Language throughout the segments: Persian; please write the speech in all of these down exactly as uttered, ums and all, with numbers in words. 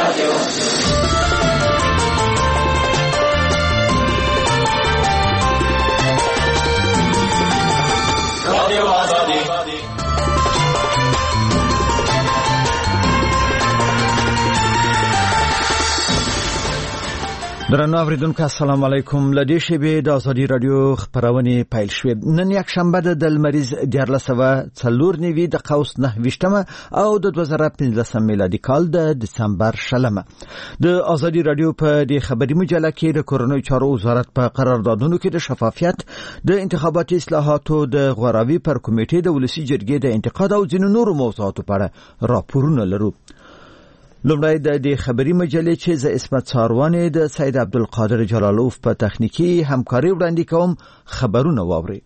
درنو اوریدونکو السلام علیکم. لدې شیبې د ازادي رادیو خبرونه پیل شوې. نن یک شنبه د لمریز دیارلس سوه څلور نوي د قوس نهه ویشتمه او د دوه زره پنځلسم میلادي کال د دسمبر شلمه. د ازادي رادیو په دې خبري مجله کې د کورونو چارو وزارت په قراردادونو کې د شفافیت، د انتخاباتي اصلاحاتو د غوراوي پر کمیټې د ولسی جرګې د انتقاد او ځینو نورو موضوعاتو په اړه راپورونه لرو. لومړی د دې خبري مجلې چې ز اسمت ساروانې د سید عبدالقادر جلالوف په تخنیکی همکاري وړاندې کوم خبرونه واوري.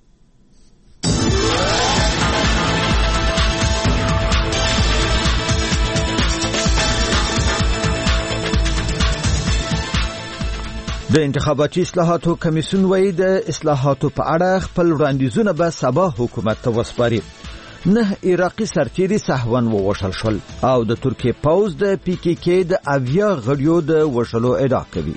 د انتخاباتي اصلاحاتو کمیسیون وایي د اصلاحاتو په اړه خپل وړاندیزونه به سبا حکومت ته وسپاري. نه عراقي سرتیري سهون ووشل شول او د ترکیه پوز د پی کی کی د اویا غړیو د وشلو ادعا کوي.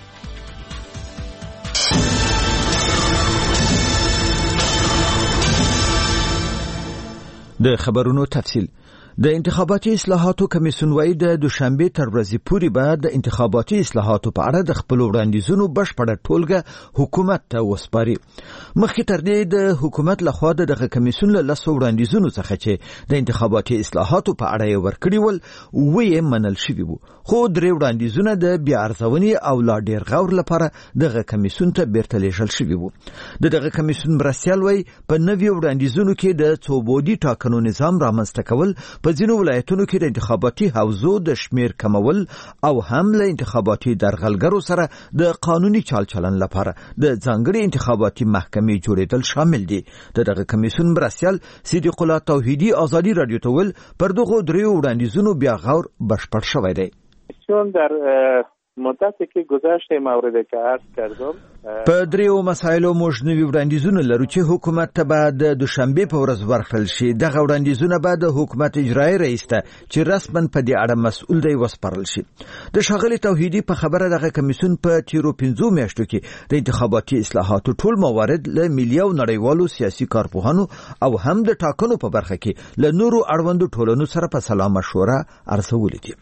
د خبرونو تفصیل. د انتخاباتي اصلاحاتو کمیسیون وایي د دوشنبه تر ورځې پورې به د انتخاباتي اصلاحاتو په اړه د خپل وړاندیزونو بشپړه ټولګه حکومت ته وسپاري. مخکې تر دې د حکومت لخوا دغه کمیسیون له لسو وړاندیزونو څخه چې د انتخاباتي اصلاحاتو په اړه یې ورکړي ول وې منل شوي وو، خو درې وړاندیزونه د بیا ارزونې او لا ډیر غور لپاره دغه کمیسیون ته بیرته لیږل شوي وو. دغه کمیسیون مرستیال وایي په نوي وړاندیزونو کې د څوبودي ټاکنو نظام رامنځته کول، په ځینو ولایتونو کې د انتخاباتي حوزو د شمیر کمول او هم له انتخاباتي درغلګرو سره د قانوني چال چلن لپاره د ځانګړي انتخاباتي محکمې جوړېدل شامل دي. دغه کمیسیون مرستیال صدیق الله توحیدی ازادي رادیو ته ویل پر دغه دریو وړاندیزونو بیا غور بشپړ شوی دی. چون در مدتی که گذشته موردی که عرض کردم په دریو مسایلو موږ نوي وړاندیزونه لرو چې حکومت ته به د دوشنبه په ورځ ورکړل شي. دغه وړاندیزونه به د حکومت اجرایي رئیس ته چې رسماً په دې اړه مسؤل دی وسپارل شي. د ښاغلي توحیدي په خبره دغه کمیسیون په تیرو پنځو میاشتو کې د انتخاباتي اصلاحاتو ټول موارد له ملي او نړیوالو سیاسي کارپوهانو او هم د ټاکنو په برخه کې له نورو اړوندو ټولنو سره په سلا مشوره ارزولې دي.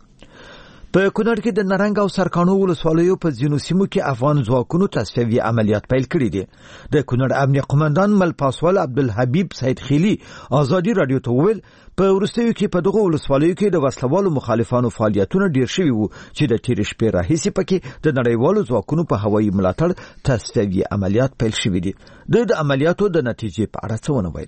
په کونړ کې د نرنګ او سرکانو ولسوالیو په ځینو سیمو کې افغان ځواکونو تصفیوي عملیات پیل کړي دي. د کونړ امنیه قومندان مل پاسوال عبدالحبیب سید خیلی ازادي رادیو ته ویل په وروستیو کې په دغه ولسوالیو کې د وسلوالو مخالفانو فعالیتونه ډیر شوي وو چې د تیر شپې راهیسې پکې د نړیوالو ځواکونو په هوایي ملاتړ تصفیوي عملیات پیل شوي دي. د عملیاتو د نتیجې په اړه څه ونه ویل.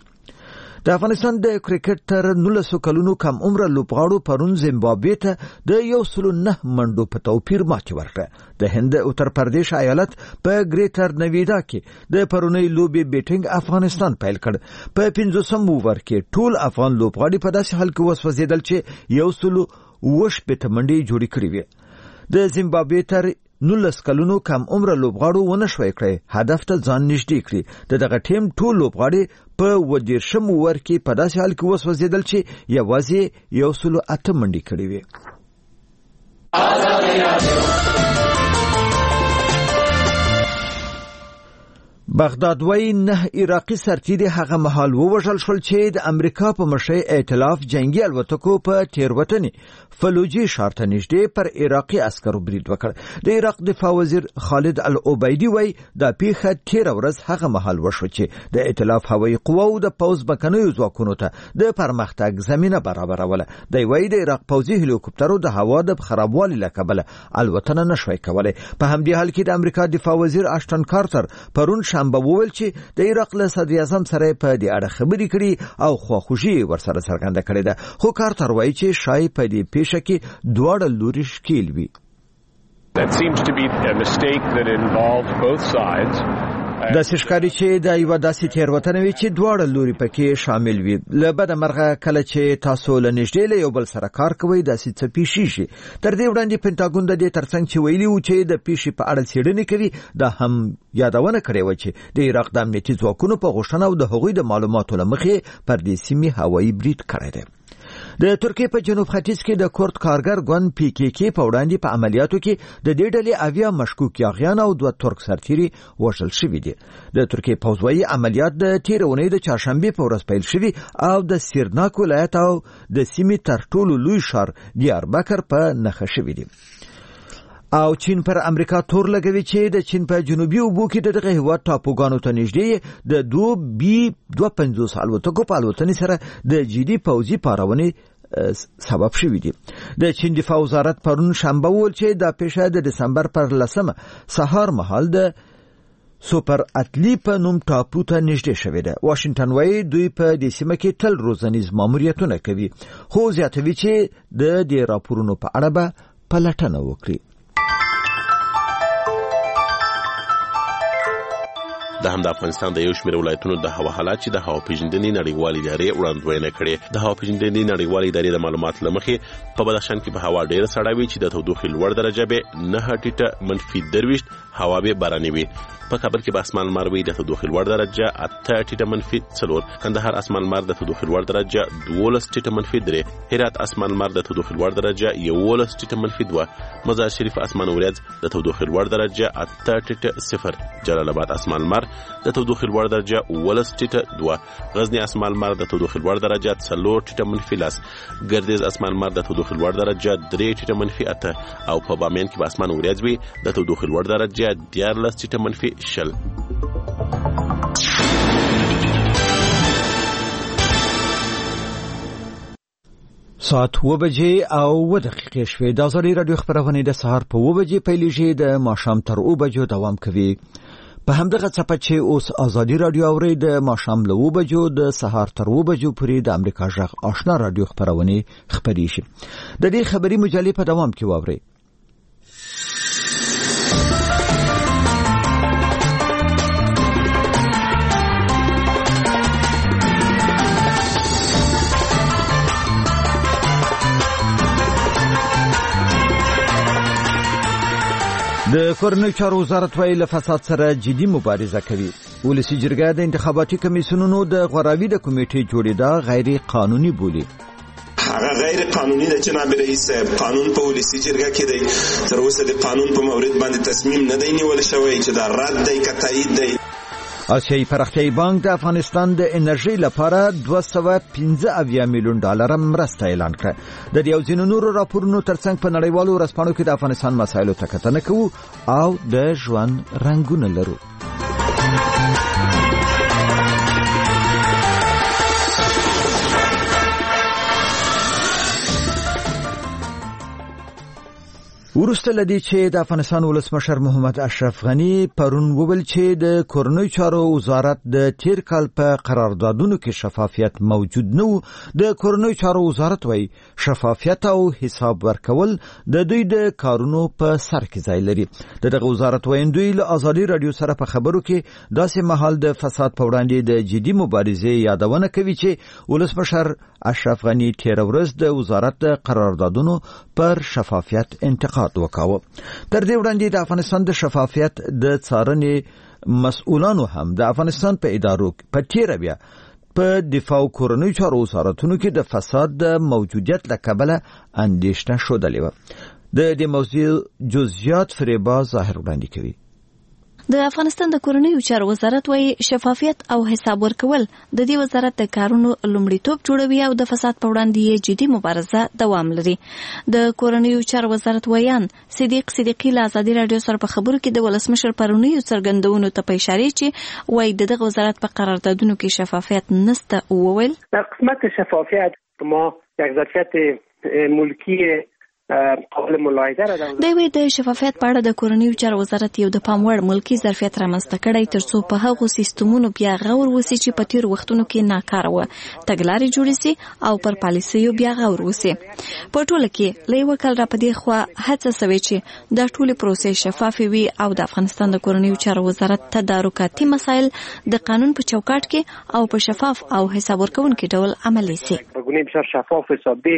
د افغانستان د کرکټ تر نولسو کلونو کم عمره لوبغاړو پرون زیمبابوې ته د یو سلو نه منډو په توپیر ماتې ورکړه. د هند اتر پردیش ایالت په ګریټر نویدا کې د پرونی لوبې بیټینګ افغانستان پیل کړ. په پنځوسم اوور کې ټول افغان لوبغاړي په داسې حال کې وسوځېدل چې یو سلو اووه شپېته منډې جوړې کړې وې. د زیمبابوې تر نولس کلونو کم عمره لوبغاړو ونه شوی کړی هدف ته ځان نږدې کړي. د دغه ټیم ټول لوبغاړي په اووه دېرشم اوور کې په داسې حال کې وسوځېدل چې یوازې یو سلو اته منډې کړې وې. بغداد وایي نه عراقي سرتیري هغه مهال ووژل شول چې د امریکا په مشرۍ ائتلاف جنگي الوتکو په تیروتنې فلوجي ښار ته نږدې پر عراقي عسکرو برید وکړ. د عراق دفاع وزیر خالد العبیدي وایي دا پیښه تیره ورځ هغه مهال وشو چې د ائتلاف هوایي قواو د پوځ مکنیو ځواکونو ته د پرمختګ زمینه برابروله. دی وایي د عراق پوځي هلیکوپټرو د هوا د خرابوالي له کبله الوتنه نشوی کولی. په همدې حال کې د امریکا دفاع وزیر اشټن کارتر پرون شنبه وویل چې د عراق له صدر اعظم سره په دې اړه خبرې کړي او خواخوږي ورسره څرګنده کړې ده. خو کارتر وایي چې شاید په دې پیښه کې دواړه لوري ښکیل وي. That seems to be a mistake that involved both sides. د سشکاري چې د یو داسې تیروتنه وی چې دواړه لوري پکې شامل وي. له بده مرغه کله چې تاسو له نږدې له یو بل سره کار کوئ داسې څه پیښې شي. تر دې وړاندې پینټاګون د دې ترڅنګ چې ویلي و چې د پیښې په اړه څېړنې کوي دا هم یادونه کړې و چې د عراق د امنیتي ځواکونو په غوښتنه او د هغوی د معلوماتو له مخې پر دې سیمې هوایي برید کړی دی. د ترکیې په جنوب ختیځ کې د کورد کارګر ګوند پی کې کې په وړاندې په عملیاتو کې د دې ډلې اویا مشکوک یاغیان او دوه ترک سرتیري وژل شوي دي. د ترکیې پوځ وايي عملیات د تیر اونۍ د چهارشنبه په ورځ پیل شوي او د سیرناک ولایت او د سیمې تر ټولو لوی ښار دیاربکر په نښه شوي دي. او چین پر امریکا تور لګوي چې د چین په جنوبي اوبو کې دغه هیواد ټاپوګانو ته نږدې د دو بي دوه پنځوس الوتکو په الوتنې سره د جدي پوځي پارونې سبب شوي دي. د چین دفاع وزارت پرون شنبه وویل چې دا پیښه د دسمبر پر لسمه سهار مهال د سوپر اتلی په نوم ټاپو ته نږدې شوې ده. واشنگټن وايي دوی په دې سیمه کې تل روزنیز ماموریتونه کوي، خو زیاتوي چې د دې راپورونو په اړه به پلټنه وکړي. د هم د افغانستان د یو شمېر ولایتونو د هوا حالات چې د هوا پیژندنې نړیوالې ادارې وړاندوینه کړې. د هوا پیژندنې نړیوالې ادارې د معلوماتو له مخې په بدخشان کې به هوا ډېره سړه وي چې د تودوخې لوړ درجه به نه ټیټه منفي درویشت، هوا به باراني وي. په کابل کې به اسمان لمر وي، د تودوخې لوړ درجه اته ټیټه منفي څلور، کندهار اسمان لمر د تودوخې لوړ درجه دولس ټیټه منفي درې، هرات اسمان لمر د تودوخې لوړ درجه یولس ټیټه منفي دوه، مزار شریف اسمان وریځ د تودوخې لوړ درجه اته ټیټه صفر، جلال آباد اسمان لمر د تودوخې لوړ درجه ولس ټیټه دوه، غزنی اسمان لمر د تودوخې لوړ درجه څلور ټیټه منفي لس، ګردیز اسمان لمر د تودوخې لوړ درجه درې ټیټه منفي اته، او په بامیان کې به اسمان وریځ وي د تودوخې لوړ درجه دیارلس ټیټه منفي شل. ساعت و بجې او و دقیقې شوې. د ازادي رادیو خبرونه د سهار په و بجې پیلېږي، د ماښام تر او بجو دوام کوي. په همدغه څپه چې اوس ازادي رادیو اوري، د ماښام له و بجو د سهار تر و بجو پورې د امریکا غږ آشنا رادیو خبرونه خبري شي. د دې خبري مجلې په دوام کې واوري. د کورنۍ چارو وزارت وايي له فساد سره جدي مبارزه کوي. ولسي جرګه د انتخاباتي کمیسیونونو د غوراوي د کمیټې جوړېدا غیر قانوني بولي. هغه غیر قانوني د جناب رئیس صاحب قانون په ولسي جرګه کې دی، تر اوسه د قانون په مورد باندې تصمیم نه دی نیول شوی چې دا رد دی که تایید دی. آسیایي پراختیایي بانک د افغانستان د انرژي لپاره دوه سوه پنځه اویا میلیون ډالر مرسته اعلان کړه. د دې او ځینو نورو راپورونو ترڅنګ په نړیوالو ورځپاڼو کې د افغانستان مسایلو ته کتنه کوو او د ژوند رنګونه لرو. وروسته لدی چې د افغانستان ولسمشر محمد اشرف غنی پرون وویل چې د کورنۍ چارو وزارت د تیر کال په قراردادونو کې شفافیت موجود نه و. د کورنۍ چارو وزارت وايي شفافیت او حساب ورکول د دوی د کارونو په سر کې ځای لري. دغه وزارت وایندوی له ازادي رادیو سره په خبرو کې داسې مهال د فساد په وړاندې د جدي مبارزې یادونه کوي چې ولسمشر اشرف غنی تیر ورځ د وزارت د قراردادونو پر شفافیت انتقاد وکاوه. تر دې وړاندې د افغانستان د شفافیت د څارنې مسؤلانو هم د افغانستان په ادارو په تیر بیا په دفاع او کورنۍ چارو وزارتونو کې د فساد د موجودیت له کبله اندېښنه شودلې وه. د دې موضوع جزئیات فریبا ظاهر وړاندې کوي. د افغانستان د کورنۍ چارو وزارت وايي شفافیت او حساب ورکول د دې وزارت د کارونو لومړیتوب جوړوي او د فساد په وړاندې جدي مبارزه دوام لري. د کورنۍ چارو وزارت ویان صدیق صدیقی له ازادي رادیو سره په خبرو کې د ولسمشر پرونی څرګندونو ته په اشاره چې وايي دغه وزارت په قراردادونو کې شفافیت نشته او وویل در قسمت شفافیت ما یک ظرفیت ملکی قابل ملاحظه را ده. دوی د شفافیت په اړه د کورنۍ چارو وزارت یو د پام وړ ملکی ظرفیت رامنځته کړی ترڅو په هغو سیستمونو بیا غور وسی چې په تیر وختونو کې ناکاره و، تګلارې جوړې سي او پر پالیسیو بیا غور وسی. په ټوله کې له یو کال را پدې خو هڅه سوي چې د ټولې پروسې شفاف وي او د افغانستان د کورنۍ چارو وزارت تدارکاتي مسایل د قانون په چوکاټ کې او په شفاف او حساب ورکونکي ډول عملي سي. بګونی بسیار شفاف حسابي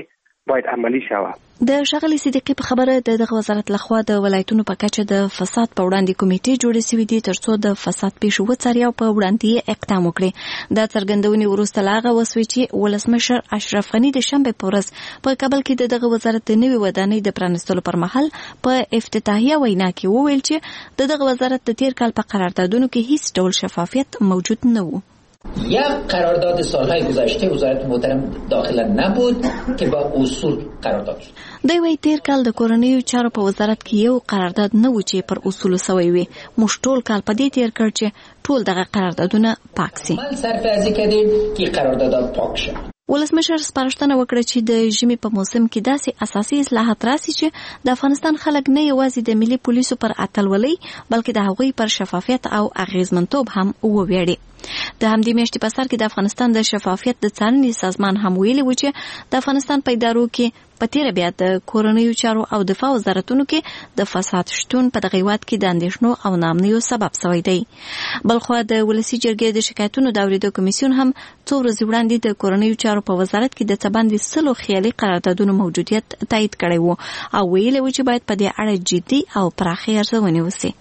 باید عملی شوه. د ښاغلي صدیقي په خبره د دغه وزارت لخوا د ولایتونو په کچه د فساد په وړاندې کمیټې جوړې شوې دي ترڅو د فساد پیښو وڅاري او په وړاندې اقدام وکړي. دا څرګندونې وروسته له هغه وسوې چې ولسمشر اشرف غني د شنبې په ورځ په کابل کې د دغه وزارت د نوې ودانۍ د پرانیستلو پر مهال په افتتاحیه وینا کې وویل چې د دغه وزارت د تیر کال په قراردادونو کې هیڅ ډول شفافیت موجود نه و. یک قرارداد سالهای گذشته وزارت محترم داخله نبود که با اصول قرارداد شد. دوی وایي تیر کال د کورنیو چارو په وزارت کې یو قرارداد نه و چې پر اصولو سوی وي. موږ ټول کال په دې تیر کړ چې ټول دغه قراردادونه پاک سي. مال سرفرازی کردیم که قراردادات پاک شد. ولسمشر سپارښتنه وکړه چې د ژمي په موسم کې داسې اساسي اصلاحات راسي چې د افغانستان خلک نه یوازې د ملي پولیسو پر اتلولۍ بلکې د هغوی پر شفافیت او اغیزمنتوب هم وویاړي. د همدې میاشتې په سر کې د افغانستان د شفافیت د څارنې سازمان هم ویلي و چې د افغانستان په ادارو کې په تیره بیا د کورنیو چارو او دفاع وزارتونو کې د فساد شتون په دغه هیواد کې د اندېښنو او ناامنیو سبب شوی دی. بلخوا د ولسي جرګې د شکایتونو د اورېدو کمیسیون هم څو ورځې وړاندې د کورنیو چارو په وزارت کې د څه باندې سلو خیالي قراردادونو موجودیت تایید کړی و او ویلي و چې باید په دې اړه جدي او پراخې ارزونې وسي.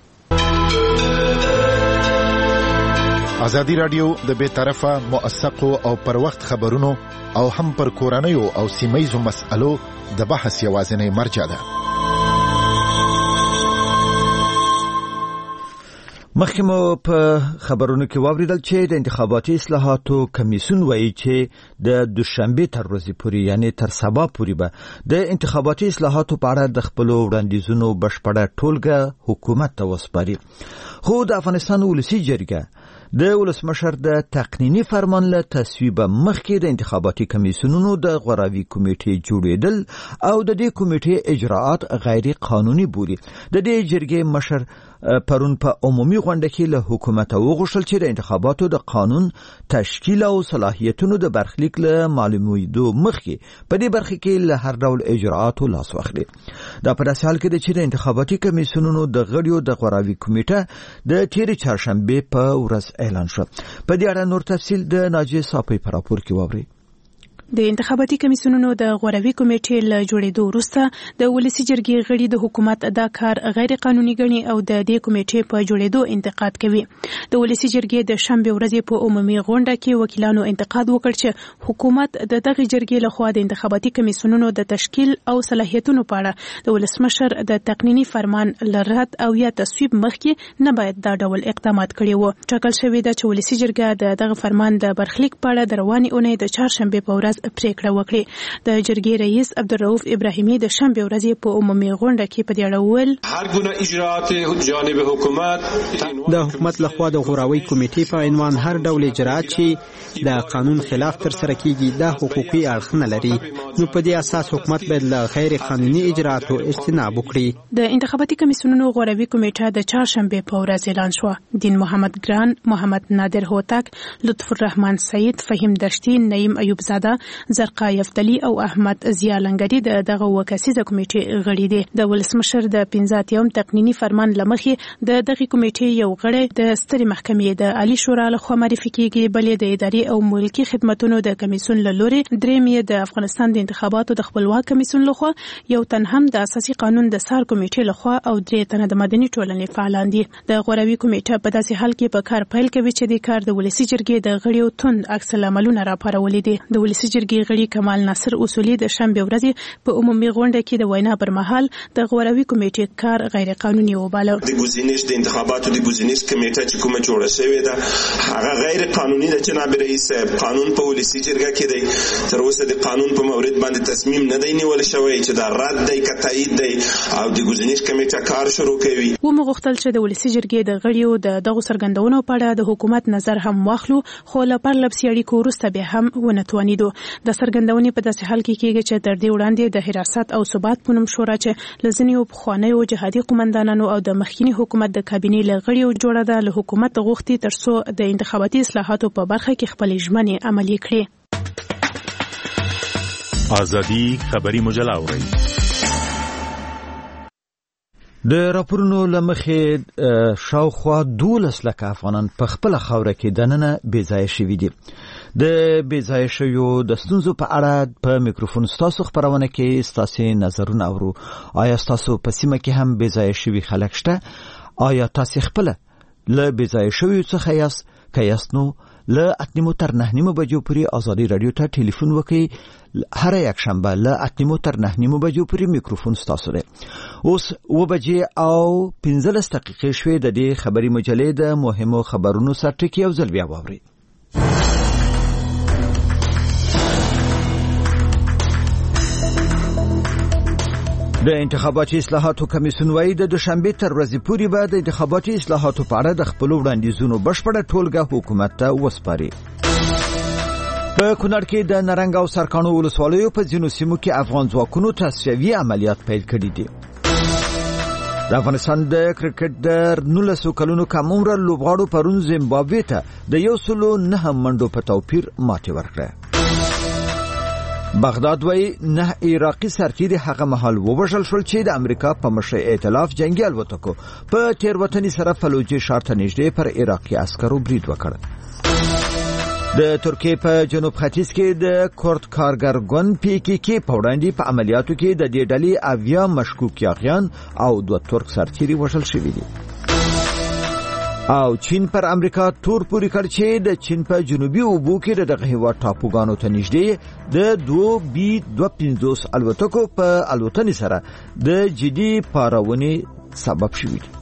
ازادي رادیو د بې طرفه موثقو او پر وخت خبرونو او هم پر کورنیو او سیمه‌یزو مسألو د بحث یوازینی مرجع ده. مخکې مو په خبرونو کې واوریدل چې د انتخاباتي اصلاحاتو کمیسیون وایي چې د دوشنبه تر ورځې پورې یعنی تر سبا پورې به د انتخاباتي اصلاحاتو په اړه د خپل وړاندیزونو بشپړه ټولګه حکومت ته وسپاري. خو د افغانستان ولسي جرګه د ولسمشر د تقنینی فرمان له تصویب مخکې د انتخاباتي کمیسیونونو د غوراوي کمیټې جوړېدل او د دې کمیټې اجراءات غیر قانوني بولي. د دې جرګې مشر پرون په عمومي غونډه کې له حکومت وغوښتل چې د انتخاباتو د قانون تشکیل او صلاحیتونو د برخلیک له معلومېدو مخکې په دې برخه کې له هر ډول اجراءاتو لاس واخلي. دا په داسې حال کې ده چې د انتخاباتي کمیسیونونو د غړیو د غوراوي کمیټه د تیرې چهارشنبې په ورځ اعلان شو. په دې اړه نور تفصیل د ناجیه صافی په راپور کې واورئ. د انتخاباتي کمیسیونونو د غوراوي کمیټې له جوړېدو وروسته د ولسي جرګې غړي د حکومت دا کار غیر قانوني ګڼي او د دې کمیټې په جوړېدو انتقاد کوي. د ولسي جرګې د شنبې ورځې په عمومي غونډه کې وکیلانو انتقاد وکړ چې حکومت د دغه جرګې لخوا د انتخاباتي کمیسیونونو د تشکیل او صلاحیتونو په اړه د ولسمشر د تقنینی فرمان لرات او یا تصویب مخکې نه باید دا ډول اقدامات کړي وو. ټاکل شوی ده چې ولسي جرګه د دغه فرمان د برخلیک په اړه د روانې اونۍ د چهارشنبې په ورځ پریکړه وکړي. د جرګې رئیس عبدالرؤف ابراهیمی د شنبې ورځې په عمومي غونډه کې په دې اړه وویل هر گونه اجراءات جانب حکومت د حکومت لخوا د غوراوي کمیټې په عنوان هر ډول اجراءات چې د قانون خلاف تر سره کیږي دا حقوقي اړخ نه لري، نو په دې اساس حکومت باید له غیر قانوني اجراءاتو اجتناب وکړي. د انتخاباتي کمیسیونونو غوراوي کمیټه د چهارشنبې په ورځ اعلان شو. دین محمد ګران، محمد نادر هوتک، لطف الرحمن سعید، فهیم دشتي، نعیم ایوب زاده، زرقا یفتلی او احمد ضیا لنګری د دغه وکسیزه کمیټې غړي دي. د ولسمشر د پنځه اتیاوم تقنینی فرمان لمخې د دغه کمیټې یو غړی د سترې محکمې د عالی شورا لخوا معرفي کیږي، بلې د اداري او ملکی خدماتو د کمیسیون له لوري درېم یې د افغانستان د انتخاباتو د خپلواک کمیسیون لخوا، یو تن هم د اساسي قانون د سار کمیټې لخوا او درې تنه د مدني ټولنې فعالان دي. د غوراوي کمیټه په داسې حال کې په کار پیل کوي چې د کار د ولسي جرګې د غړیو توند عکس العملونه راپارولې دي. د ولسي جرګې غړي کمال ناصر اصولي د شنبې ورځې په عمومي غونډه کې د وینا پر مهال د غوراوي کمیټې کار غیر قانوني وباله. د ګزینش د انتخاباتو د ګزینش کمیټه چې کومه جوړه شوې ده هغه غیر قانوني ده. جناب رئیس قانون په ولسي جرګه کې دی، تر اوسه د قانون په مورد باندې تصمیم نه دی نیول شوی چې دا رد دی که تایید دی او د ګزینش کمیټه کار شروع کوي. و مغوښتل چې د ولسي جرګې د غړیو د دغه څرګندونو په اړه د حکومت نظر هم واخلو، خو له پرلپسې اړیکو وروسته بیا هم ونه توانېدو. د څرګندونې په داسې حال کې کېږي چې تر دې وړاندې د حراست او ثبات په نوم شورا چې له ځینو پخوانیو جهادي قومندانانو او د مخکینی حکومت د کابینې له غړیو جوړه ده، له حکومت غوښتي تر څو د انتخاباتي اصلاحاتو په برخه کې خپلې ژمنې عملي کړي. ازادي خبري مجله اورئ. د راپورونو لمخې شاوخوا دولس لکه افغانان په خپل خاوره کې دننه بې ځایه شوي دي. د بیځای شویو د ستونزو په اړه په میکروفون ستاسو خبرونه کې ستاسو نظرونه اورو. آیا ستاسو په سیمه کې هم بیځای شوی خلک شته؟ آیا تاسو خپل له بیځای شویو څخه یاست؟ که یاست نو له اتنیمو تر نهنیمو بجو پورې آزادي رادیو ته ټلیفون وکړئ. هر یک شنبه له اتنیمو تر نهنیمو بجو پورې میکروفون ستاسو دی. اوس و بجې او پنځلس دقیقې شوې د دې خبري مجلې د مهمو خبرونو سره ټکی یو ځل بیا واورئ. د انتخاباتي اصلاحاتو کمیسیون وايي د دوشنبه تر ورځې پورې به د انتخاباتي اصلاحاتو په اړه د خپل وړاندیزونو بشپړه ټولګه حکومت ته وسپاري. په کونړ کې د نرنګ او سرکانو ولسوالیو په ځینو سیمو کې افغان ځواکونو تصفیوي عملیات پیل کړي دي. د افغانستان د کرکټ د نولسو کلونو کم عمره لوبغاړو پرون زیمبابوې ته د یو سلو نه منډو په توپیر ماتې ورکړه. بغداد وای نه عراقي سرتیري هغه مهال ووژل شول چې د امریکا په مشرۍ ائتلاف جنگي الوتکو په تیروتنې سره فلوجي ښار ته نږدې پر عراقي عسکرو برید وکړ. د ترکیې په جنوب ختیځ کې د کورد کارګر ګوند پی کی کی په وړاندې په عملیاتو کې د دې ډلې اویا مشکوک یاغیان او دوه ترک سرتیري وژل شوي دي. او چین پر امریکا تور پوری کړ چې د چین په جنوبي اوبو کې دغه هیواد ټاپوګانو ته نږدې د دوه بي دوه پنځوس الوتکو په الوتنې سره د جدي پارونې سبب شوی دی.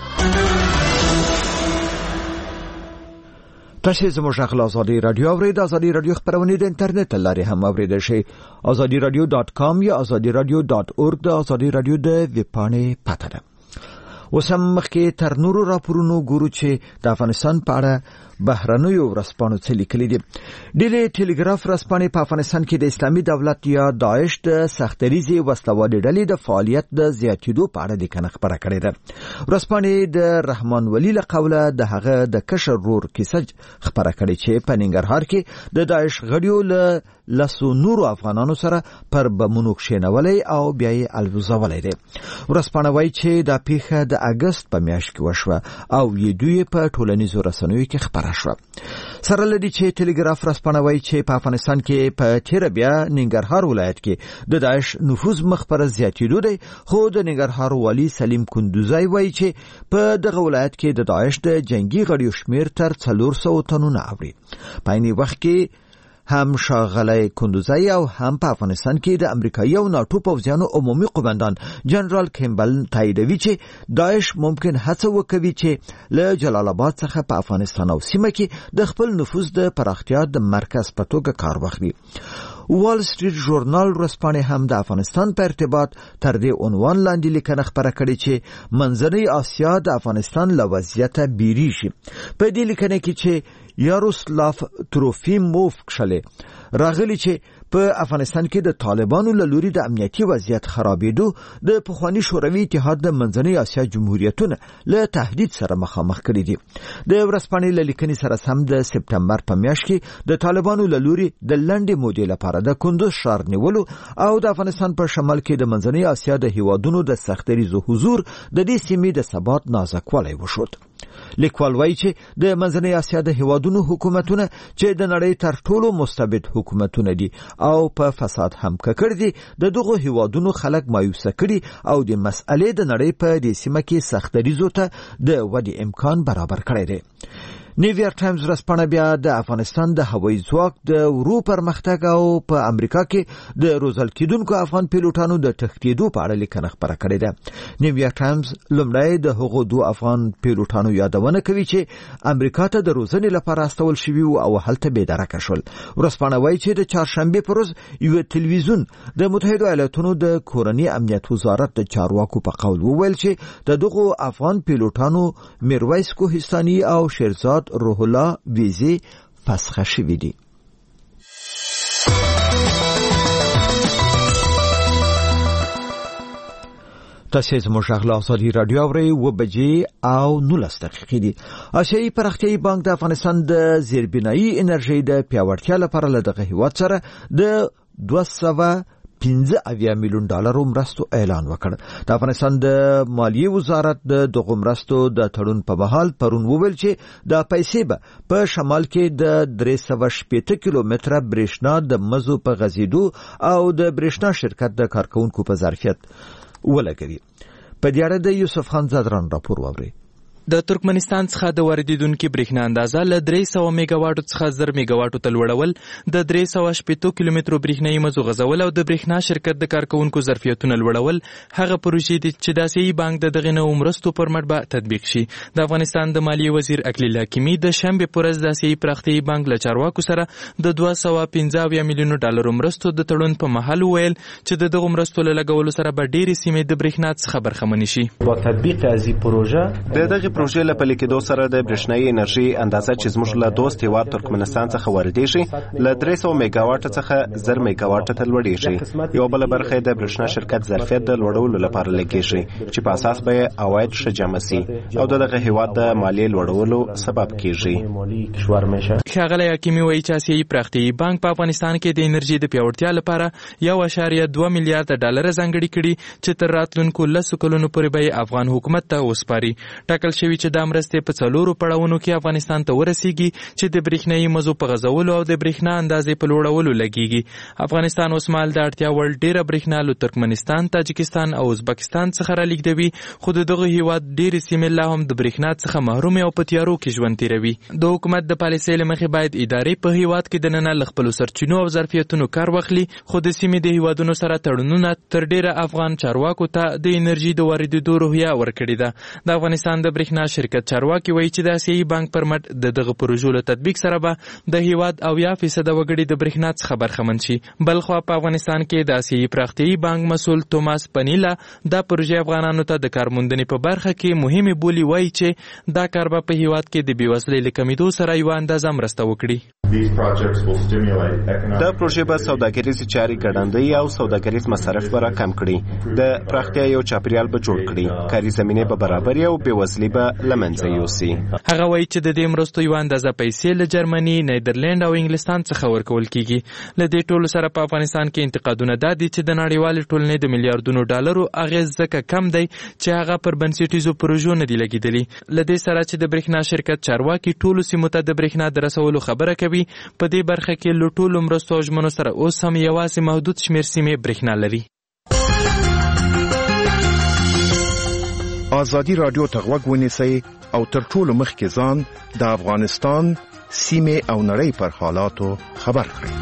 تاسو زموږ غږ آزادي رادیو اورئ. د آزادي رادیو خبرونه د انټرنیټ لارې هم اوریدل شي. آزادي رادیو ډاټ کام یا آزادي رادیو ډاټ اورګ د آزادي رادیو د ویبپاڼې پته ده. اوس هم مخکې تر نورو راپورونو ګورو چې د افغانستان په اړه بهرنیو ورځپاڼو څه لیکلي دي. ډیلی ټیلیګراف ورځپاڼې په افغانستان کې د اسلامي دولت یا داعش د سختریزي وسلوالې ډلې د فعالیت د زیاتېدو په اړه لیکنه خپره کړې ده. ورځپاڼې د رحمان ولی له قوله د هغه د کشر ورور کیسه خپره کړې چې په ننګرهار کې د داعش غړیو له لسو نورو افغانانو سره پر بمونو کښېنولی او بیا یې الوزولی دی. ورځپاڼه وایي چې دا پیښه د اګست په میاشت کې وشوه او یې دوی په ټولنیزو رسنیو کې خپره شوه. سره لدی چې ټیلیګراف رسپانه وایي چې په افغانستان کې په تیر بیا ننګرهار ولایت کې د داعش نفوذ مخ پر زیاتېدو دی. خو د ننګرهار والی سلیم کندوزی وایي چې په دغه ولایت کې د داعش د جنگي غړیو شمیر تر څلور سوه تنونه اوړي. په عین وخت کې هم ښاغلی کندوزی او هم په افغانستان کې د امریکایي او ناټو پوځیانو عمومي قومندان جنرال کیمبل تاییدوي چې داعش ممکن هڅه وکوي چې له جلال آباد څخه په افغانستان او سیمه کې د خپل نفوذ د پراختیا د مرکز په توګه کار واخلي. وال سټریټ ژورنال ورځپاڼې هم د افغانستان په ارتباط تر دې عنوان لاندې لیکنه خپره کړې چې منځنۍ اسیا د افغانستان له وضعیته بیریږي. په دې لیکنه کې چې یاروسلاف تروفیموف کښلې راغلی چې په افغانستان کې د طالبانو له لوري د امنیتي وضعیت خرابېدو د پخواني شوروي اتحاد د منځنۍ اسیا جمهوریتونه له تهدید سره مخامخ کړي دي. د ورځپاڼې له لیکنې سره سم د سپتمبر په میاشت کې د طالبانو له لوري د لنډې مودې لپاره د کندوز ښار نیولو او د افغانستان په شمال کې د منځنۍ اسیا د هیوادونو د سختریزو حضور د دې سیمې د ثبات نازکوالی وښود. لیکوال وایي چې د منځنۍ اسیا د هیوادونو حکومتونه چې د نړۍ تر ټولو مستبد حکومتونه دي او په فساد هم ککړ دي، د دغو هیوادونو خلک مایوسه کړي او د مسئلې د نړۍ په دې سیمه کې سختریزو ته د ودې امکان برابر کړی دی. نیویارک ټایمز ورځپاڼه بیا د افغانستان د هوایي ځواک د ورو پرمختګ او په امریکا کې د روزل کېدونکو افغان پیلوټانو د تښتېدو په اړه لیکنه خپره کړې ده. نیویارک ټایمز لومړی د هغو دوه افغان پیلوټانو یادونه کوي چې امریکا ته د روزنې لپاره استول شوي او هلته بېدرکه شول. ورځپاڼه وایي چې د چهارشنبې په ورځ یو تلویزیون د متحده ایالاتونو د کورني امنیت وزارت د چارواکو په قول وویل چې د دغو افغان پیلوټانو میرویس کوهستاني او شیرزاد روح الله ویزه فسخه شوې دي. تاسو زموږ غږ آزادي رادیو اورئ. و بجې او نولس دقیقې دي. آسیایي پراختیایي بانک د افغانستان د زیربنایي انرژۍ د پیاوړتیا لپاره له دغه هیواد سره د دوه سوه پنځه اویا میلیون ډالرو مرستو اعلان وکړ. د افغانستان د مالیې وزارت د دغو مرستو د تړون په مهال پرون وویل چې د پیسې به په شمال کې د درې سوه شپېته کیلومتره برېښنا د مزو په غځېدو او د برېښنا شرکت د کارکونکو په ظرفیت ولګوي. په دې اړه د یوسف خان زادران راپور واورئ. د ترکمنستان څخه د واردېدونکو برېښنا اندازه له درې سوه میگا واټو څخه زر میگا واټو ته لوړول، د درې سوه شپېته کیلومترو برېښنايي مزو غځول او د برېښنا شرکت د کارکونکو ظرفیتونه لوړول هغه پروژې دي چې د آسیایي بانک د دغه نوو مرستو پر مټ به تطبیق شي. د افغانستان د مالیې وزیر اکلیل حکیمي د شنبې په ورځ د آسیایي پراختیایي بانک له چارواکو سره د دوه سوه پنځه اویا میلیونو ډالرو مرستو د تړون په مهال وویل چې د دغو مرستو له لګولو سره به ډېرې سیمې د برېښنا څخه برخمنې شي. با تطبیق از این پروژه د دغه پروژې له پلي کېدو سره د برېښنايي انرژي اندازه چې زموږ له دوست هېواد ترکمنستان څخه واردېږي له درې سوه میگا واټه څخه زر میگا واټه ته لوړېږي. یوه بله برخه د برېښنا شرکت ظرفیت د لوړولو لپاره لګېږي چې په اساس به یې عواید ښه جمع سي او د دغه هېواد د مالیې لوړولو سبب کېږي. ښاغلی حکیمي وایي چې آسیایي پراختیایي بانک په افغانستان کې د انرژي د پیاوړتیا لپاره یو اعشاریه دوه میلیارده ډالره ځانګړي کړي چې تر راتلونکو لسو کلونو پورې به یې افغان حکومت ته وسپاري. ټاکل شوي چې دا مرستې په څلورو پړاوونو کې افغانستان ته ورسیږي چې د برېښنايي مزو په غځولو او د برېښنا اندازې په لوړولو لګیږي. افغانستان اوس مهال د اړتیا وړ ډېره برېښنا له ترکمنستان، تاجکستان او ازبکستان څخه رالیږدوي، خو د دغه هیواد ډېرې سیمې لا هم د برېښنا څخه محرومې او په تیارو کې ژوند تېروي. د حکومت د پالیسۍ له مخې باید ادارې په هیواد کې دننه له خپلو سرچینو او ظرفیتونو کار واخلي، خو د سیمې د هیوادونو سره تړونونه تر ډېره افغان چارواکو ته د انرژي د واردېدو روحیه ورکړې ده. د افغانستان د برېښنا شرکت چارواکي وایي چې د آسیایي بانک پر مټ د دغه پروژو له تطبیق سره به د هیواد اویا فیصده وګړي د برېښنا څخه برخمن شي. بلخوا په افغانستان کې د آسیایي پراختیایي بانک مسؤل توماس پنیلا دا پروژې افغانانو ته د کارموندنې په برخه کې مهمې بولي، وایي چې دا کار به په هیواد کې د بېوزلۍ له کمېدو سره یوه اندازه مرسته وکړي. دا پروژې به سوداګریزې چارې ګړندۍ او سوداګریز مصارف به راکم کړي، د پراختیا یو چاپیریال به جوړ کړي، کاري زمینې به برابرې او بېوزلي به له منځه یوسي. هغه وایي چې د دې مرستو یوه اندازه پیسې له جرمني، نیدرلند او انګلستان څخه ورکول کیږي. له دې ټولو سره په افغانستان کې انتقادونه دا دي چې د نړیوالې ټولنې د میلیارډونو ډالرو اغېز ځکه کم دی چې هغه پر بنسټیزو پروژو نه دي لګېدلي. له دې سره چې د برېښنا شرکت چارواکي ټولو سیمو ته د برېښنا د رسولو خبره کوي، په دې برخه کې له ټولو مرستو او ژمنو سره اوس هم یوازې محدود شمېر سیمې برېښنا لري. ازادي رادیو ته غوږ ونیسئ او تر ټولو مخکې ځان د افغانستان سیمې او نړۍ پر حالاتو خبر کړئ.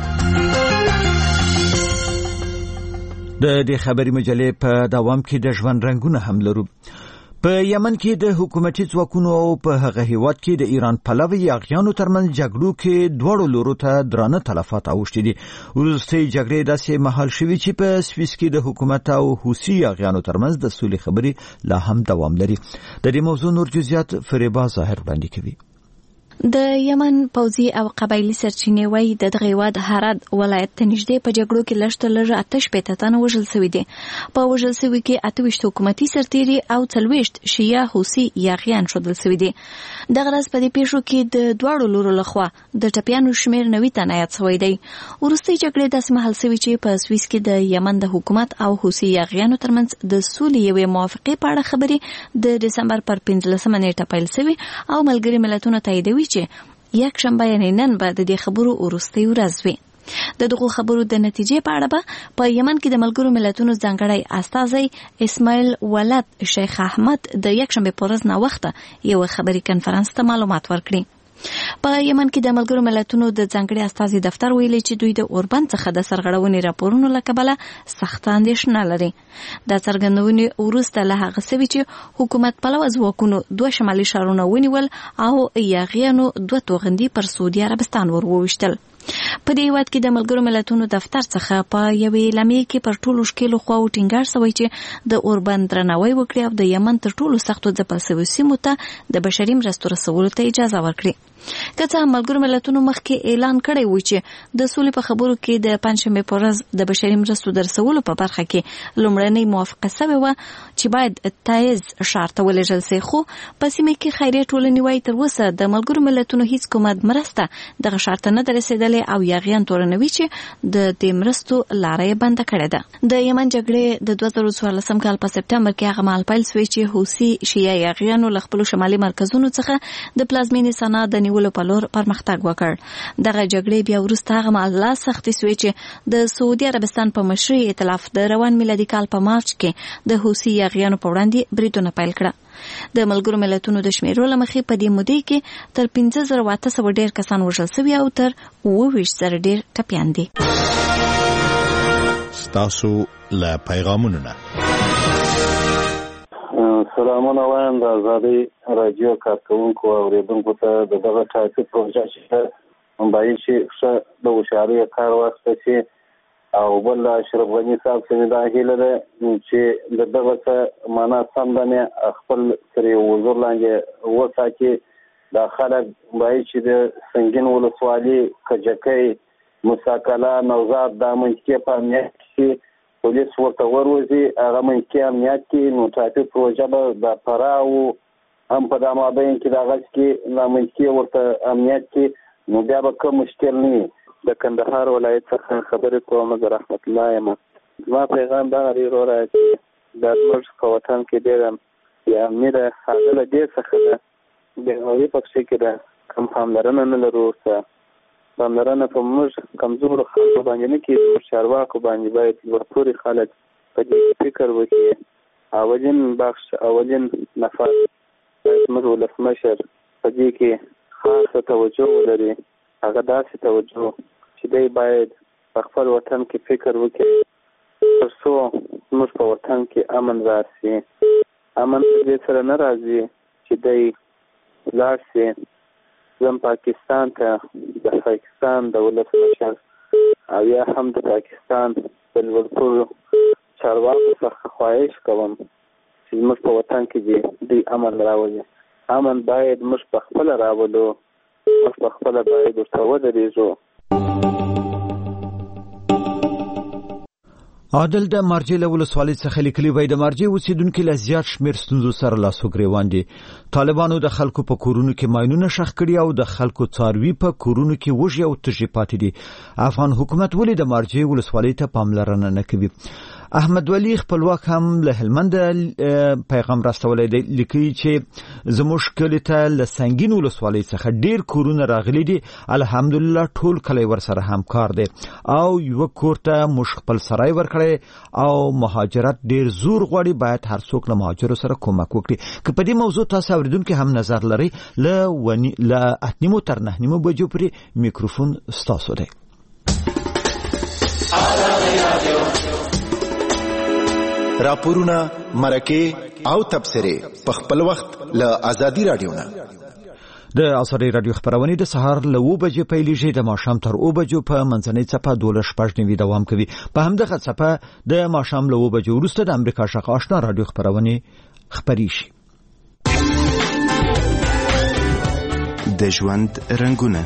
د دې خبري مجلې په دوام کې د ژوند رنگونه هم لرو. په یمن کې د حکومتي ځواکونو او په هغه هیواد کې د ایران پلوي یاغیانو ترمنځ جګړو کې دواړو لورو ته درانه تلفات اوښتي دي. وروستۍ جګړې داسې مهال شوې چې په سویس کې د حکومت او حوثي یاغیانو ترمنځ د سولې خبرې لا هم دوام لري. د دې موضوع نور جزئیات فریبا ظاهر وړاندې کوي. د یمن پوځي او قبایلی سرچینې وایي د دغه هیواد هرات ولایت ته نږدې په جګړو کې لږ تر لږه اته شپېته تنه وژل سوي دي. په وژل سوي کې اته ویشت حکومتي سرتیري او څلوېښت شیعه حوثي یاغیان ښودل سوي دي. دغه راز په دې پیښو کې د دواړو لورو لخوا د ټپیانو شمېر نوي تنه یاد سوی دی. وروستۍ جګړې داسې مهال سوي چې په سویس کې د یمن د حکومت او حوثي یاغیانو ترمنځ د سولې یوې موافقې په اړه خبرې د ډسمبر پر پنځلسمه نیټه پیل سوي او ملګري ملتونه تاییدوي چې یک شنبه یعنی نن به د دې خبرو وروستۍ ورځ وي. د دغو خبرو د نتیجې په اړه به په یمن کې د ملګرو ملتونو ځانګړی استازی اسماعیل ولد شیخ احمد د یک شنبه په ورځ ناوخته یو خبري کنفرانس ته معلومات ورکړي. په یمن کې د ملګرو ملتونو د ځانګړي استازي دفتر ویلي چې دوی د اوربند څخه د سرغړونې راپورونو له کبله سخت اندېښنه لري. دا څرګندونې وروسته له هغه څه چې حکومت پلوه ځواکونو دوه شمالي ښارونه ونیول او یاغیانو دوه توغندي پر سعودي عربستان ور وویشتل. په دې هیواد کې د ملګرو ملتونو دفتر څخه په یوې اعلامیې کې پر ټولو ښکېلو خواو ټینګار شوی چې د اوربند درناوی وکړي او د یمن تر ټولو سختو ځپل شویو سیمو ته د بشري مرستو رسولو ته اجازه ورکړي. که څه هم ملګرو ملتونو مخکې اعلان کړی و چې د سولې په خبرو کې د پنجشنبې په ورځ د بشري مرستو د رسولو په برخه کې لومړنۍ موافقه سوې وه چې باید تایز ښار ته ولېږل سي، خو په سیمه کې خیریه ټولنې وایي تر اوسه د ملګرو ملتونو هیڅ کومه مرسته دغه ښار ته نه ده رسېدلې ډلې او یاغیان تورنوي چې د دې مرستو لارې بند کړې ده. د یمن جګړې د دوه زره څوارلسم کال په سپټمبر کې هغه مهال پیل شوې چې حوثي شیعه یاغیانو له خپلو شمالي مرکزونو څخه د پلازمینې سنا د نیولو په لور پرمختګ وکړ. دغه جګړې بیا وروسته هغه مهال لا سختې شوې چې د سعودي عربستان په مشرۍ ائتلاف د روان میلادي کال په مارچ کې د حوثي یاغیانو په وړاندې بریدونه پیل کړه. د ملګرو ملتونو د شمیرو له مخې په دې مودې کې تر پنځه زره اته سوه ډېر کسان وژل شوي او تر اووه ویشت زره ډېر ټپیان دي. ستاسو له پیغامونو نه سلامونه وایم د ازادۍ راډیو کارکوونکو او اورېدونکو ته د دغه ټاپي پروژه چې باید چې ښه د هوښیارۍ کار واخیسته شي او بل اشرف غني صاحب څخه دا هیله ده چې د دغه څه معنا سم باندې خپل سره وزور لاندې وساتي. دا خلک باید چې د سنگین ولسوالي کجکۍ مساکلا نوزاد د منطقې په امنیت کې پولیس ورته وروزي هغه منطقې امنیت کې نو ټاپي پروژه به د پراو هم په دا مابین کې د هغه کې د منطقې ورته امنیت کې نو بیا به کوم مشکل نه وي. د کندهار ولایت څخه خبرې کوم زه رحمت الله یم. زما پیغام دغه دی وروره چې دا زموږ په وطن کې ډېره یا امني ده هغه له دې څخه ده بېغوري پکښې کې ده کوم پاملرنه نه لرو ورته پاملرنه په موږ کمزورو خلکو باندې نه کېږي موږ چارواکو باندې باید لوړپوړي خلک په دې فکر وکړي. اولین بخش اولین نفر باید زموږ ولسمشر په دې کې خاصه توجه ولري. هغه داسې توجه چې دی باید په خپل وطن کې فکر وکړي تر څو زموږ په وطن کې امن راشي. امن دې سره نه راځي چې دی لاړ شي زم پاکستان ته د پاکستان د ولسمشر او یا هم د پاکستان د لوړپوړو چارواکو څخه خواهش کوم چې زموږ په وطن کې دی امن راولي. امن باید موږ په خپله راولو موږ په خپله باید ورته ودرېږو. عادل د مارجې له ولسوالۍ څخه لیکلي وای د مارجې اوسېدونکي له زیات شمېر ستونزو سره لاس و ګرېوان دي. طالبانو د خلکو په کورونو کې ماینونه ښخ کړي او د خلکو څاروي په کورونو کې وږي او تږي پاتې دي. افغان حکومت ولې د مارجې ولسوالۍ ته پاملرنه نه کوي؟ احمد ولی خپلواک هم له هلمند پیغام راستولی دی، لیکي چې زموږ کلي ته له سنگین ولسوالۍ څخه ډیر کورونه راغلي دي. الحمدلله ټول کلی ورسره همکار دی او یو کور ته موږ خپل سرای ورکړی او مهاجرت ډیر زور غواړي. باید هر څوک له مهاجرو سره کومک وکړي. که په دې موضوع تاسو اوریدونکو هم نظر لري له ونی له اتنیمو تر نهنیمو بجو پورې میکروفون ستاسو دی. راپورونه مرکه او تبصره په خپل وخت له ازادي رادیو نه. د ازادي رادیو خبرونه د سهار له اوه بجې پیلېږي د ماښام تر اوه بجو په منځنۍ څپه دوله شپږ نیوي دوام کوي. په همدغه څپه د ماښام له اوه بجو وروسته د امریکا شق آشنا رادیو خبرونه خپرې شي. د ژوند رنگونه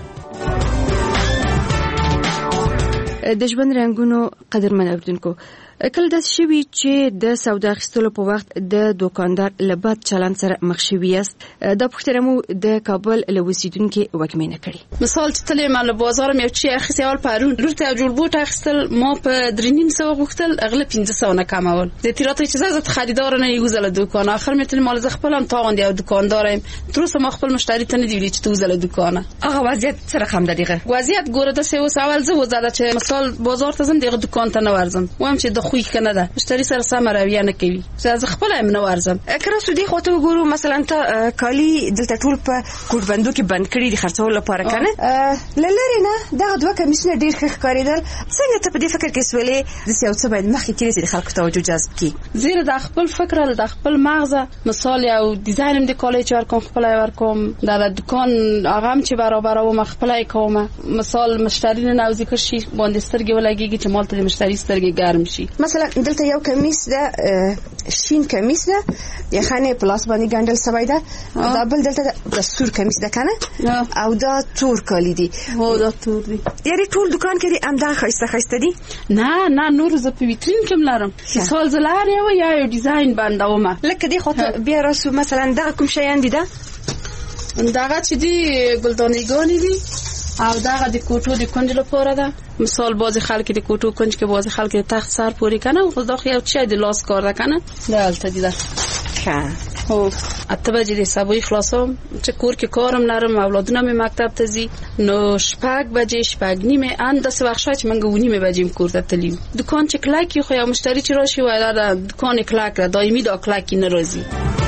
د ژوند رنگونو قدرمن اوریدونکو، کله داسې شوي چې د سودا اخیستلو په وخت د دوکاندار له بد چلند سره مخ شوي یاست؟ دا پوښتنه مو د کابل له اوسیدونکي وکمینه کړې. مثال چې تلې ما له بازار مې یو شی اخیستی اول پرون لور ته جوړ بوټ اخیستل ما په درې نیم سوه غوښتل هغه پنځه سوه نه کمول. د تیرات چې زه خریدار نه یوزله دوکان اخر مې تل مال ز خپلم تاوند یو دکاندار ایم تر اوسه ما خپل مشتری ته نه دی ویلي چې تو زله دکانه. هغه وضعیت سره خم دقیقه وضعیت ګوره د سه اول زه وزاده چې مثال بازار ته زم دغه دکان ته نه ورزم وایم چې د خوې کنه ده مشتری سره سم رویه نه کوي. زه از خپل هم نه ورزم. کله سودی خو ته وګورو مثلا ته کالی دلته ټول په کوټ بندو کې بند کړی دي خرڅول لپاره کنه لری نه دا دوه کمیسونه ډیر ښه ښکاریدل. څنګه ته په دې فکر کې سولې د سیاست څخه باید مخکې تیرې چې خلکو توجه جذب کړي؟ زیره د خپل فکر له د خپل مغز مثال یو ډیزاین د کالج ور کوم خپل ور کوم د دکان هغه چې برابر او مخفل کوم مثال مشتری نه نوځي که شي باندې سترګې ولګيږي چې مال ته مشتری سترګې ګرم شي. مثلا دلته یو کمیس ده شین کمیس ده یخانه پلاس باندې ګندل سوي ده دا بل دلته د سور کمیس ده کنه او دا تور کالی دي. هو دا تور دي. یاري ټول دکان کې ام دا خسته خسته دي؟ نه نه نور ز په ویترین کې ملارم مثال زلار یو یا یو ډیزاین باندې لکه دی خو بیا راسو مثلا دا کوم شیان دي ده داغه چې دی ګلدانېګانی دي او دغه د کوټو د کنج لپاره ده. مثال بعضی خلک د کوټو کنج کې بعضی خلک د تخت سر پوري کنه او خو داخل یو چای د لاس کار ده کنه دلته دي ده خو اته بجې د سبوي خلاصوم چې کور کې کارم لرم اولادونه مې مکتب ته ځي نو شپږ بجې شپږ نیمه اند داسې وخت شوی چې موږ و نیمه بجې کور ته تللیم. دکان چې کلک خو یو مشتری چې راشي وایي دا دکان کلک ده دایمي دا کلک نه راځي.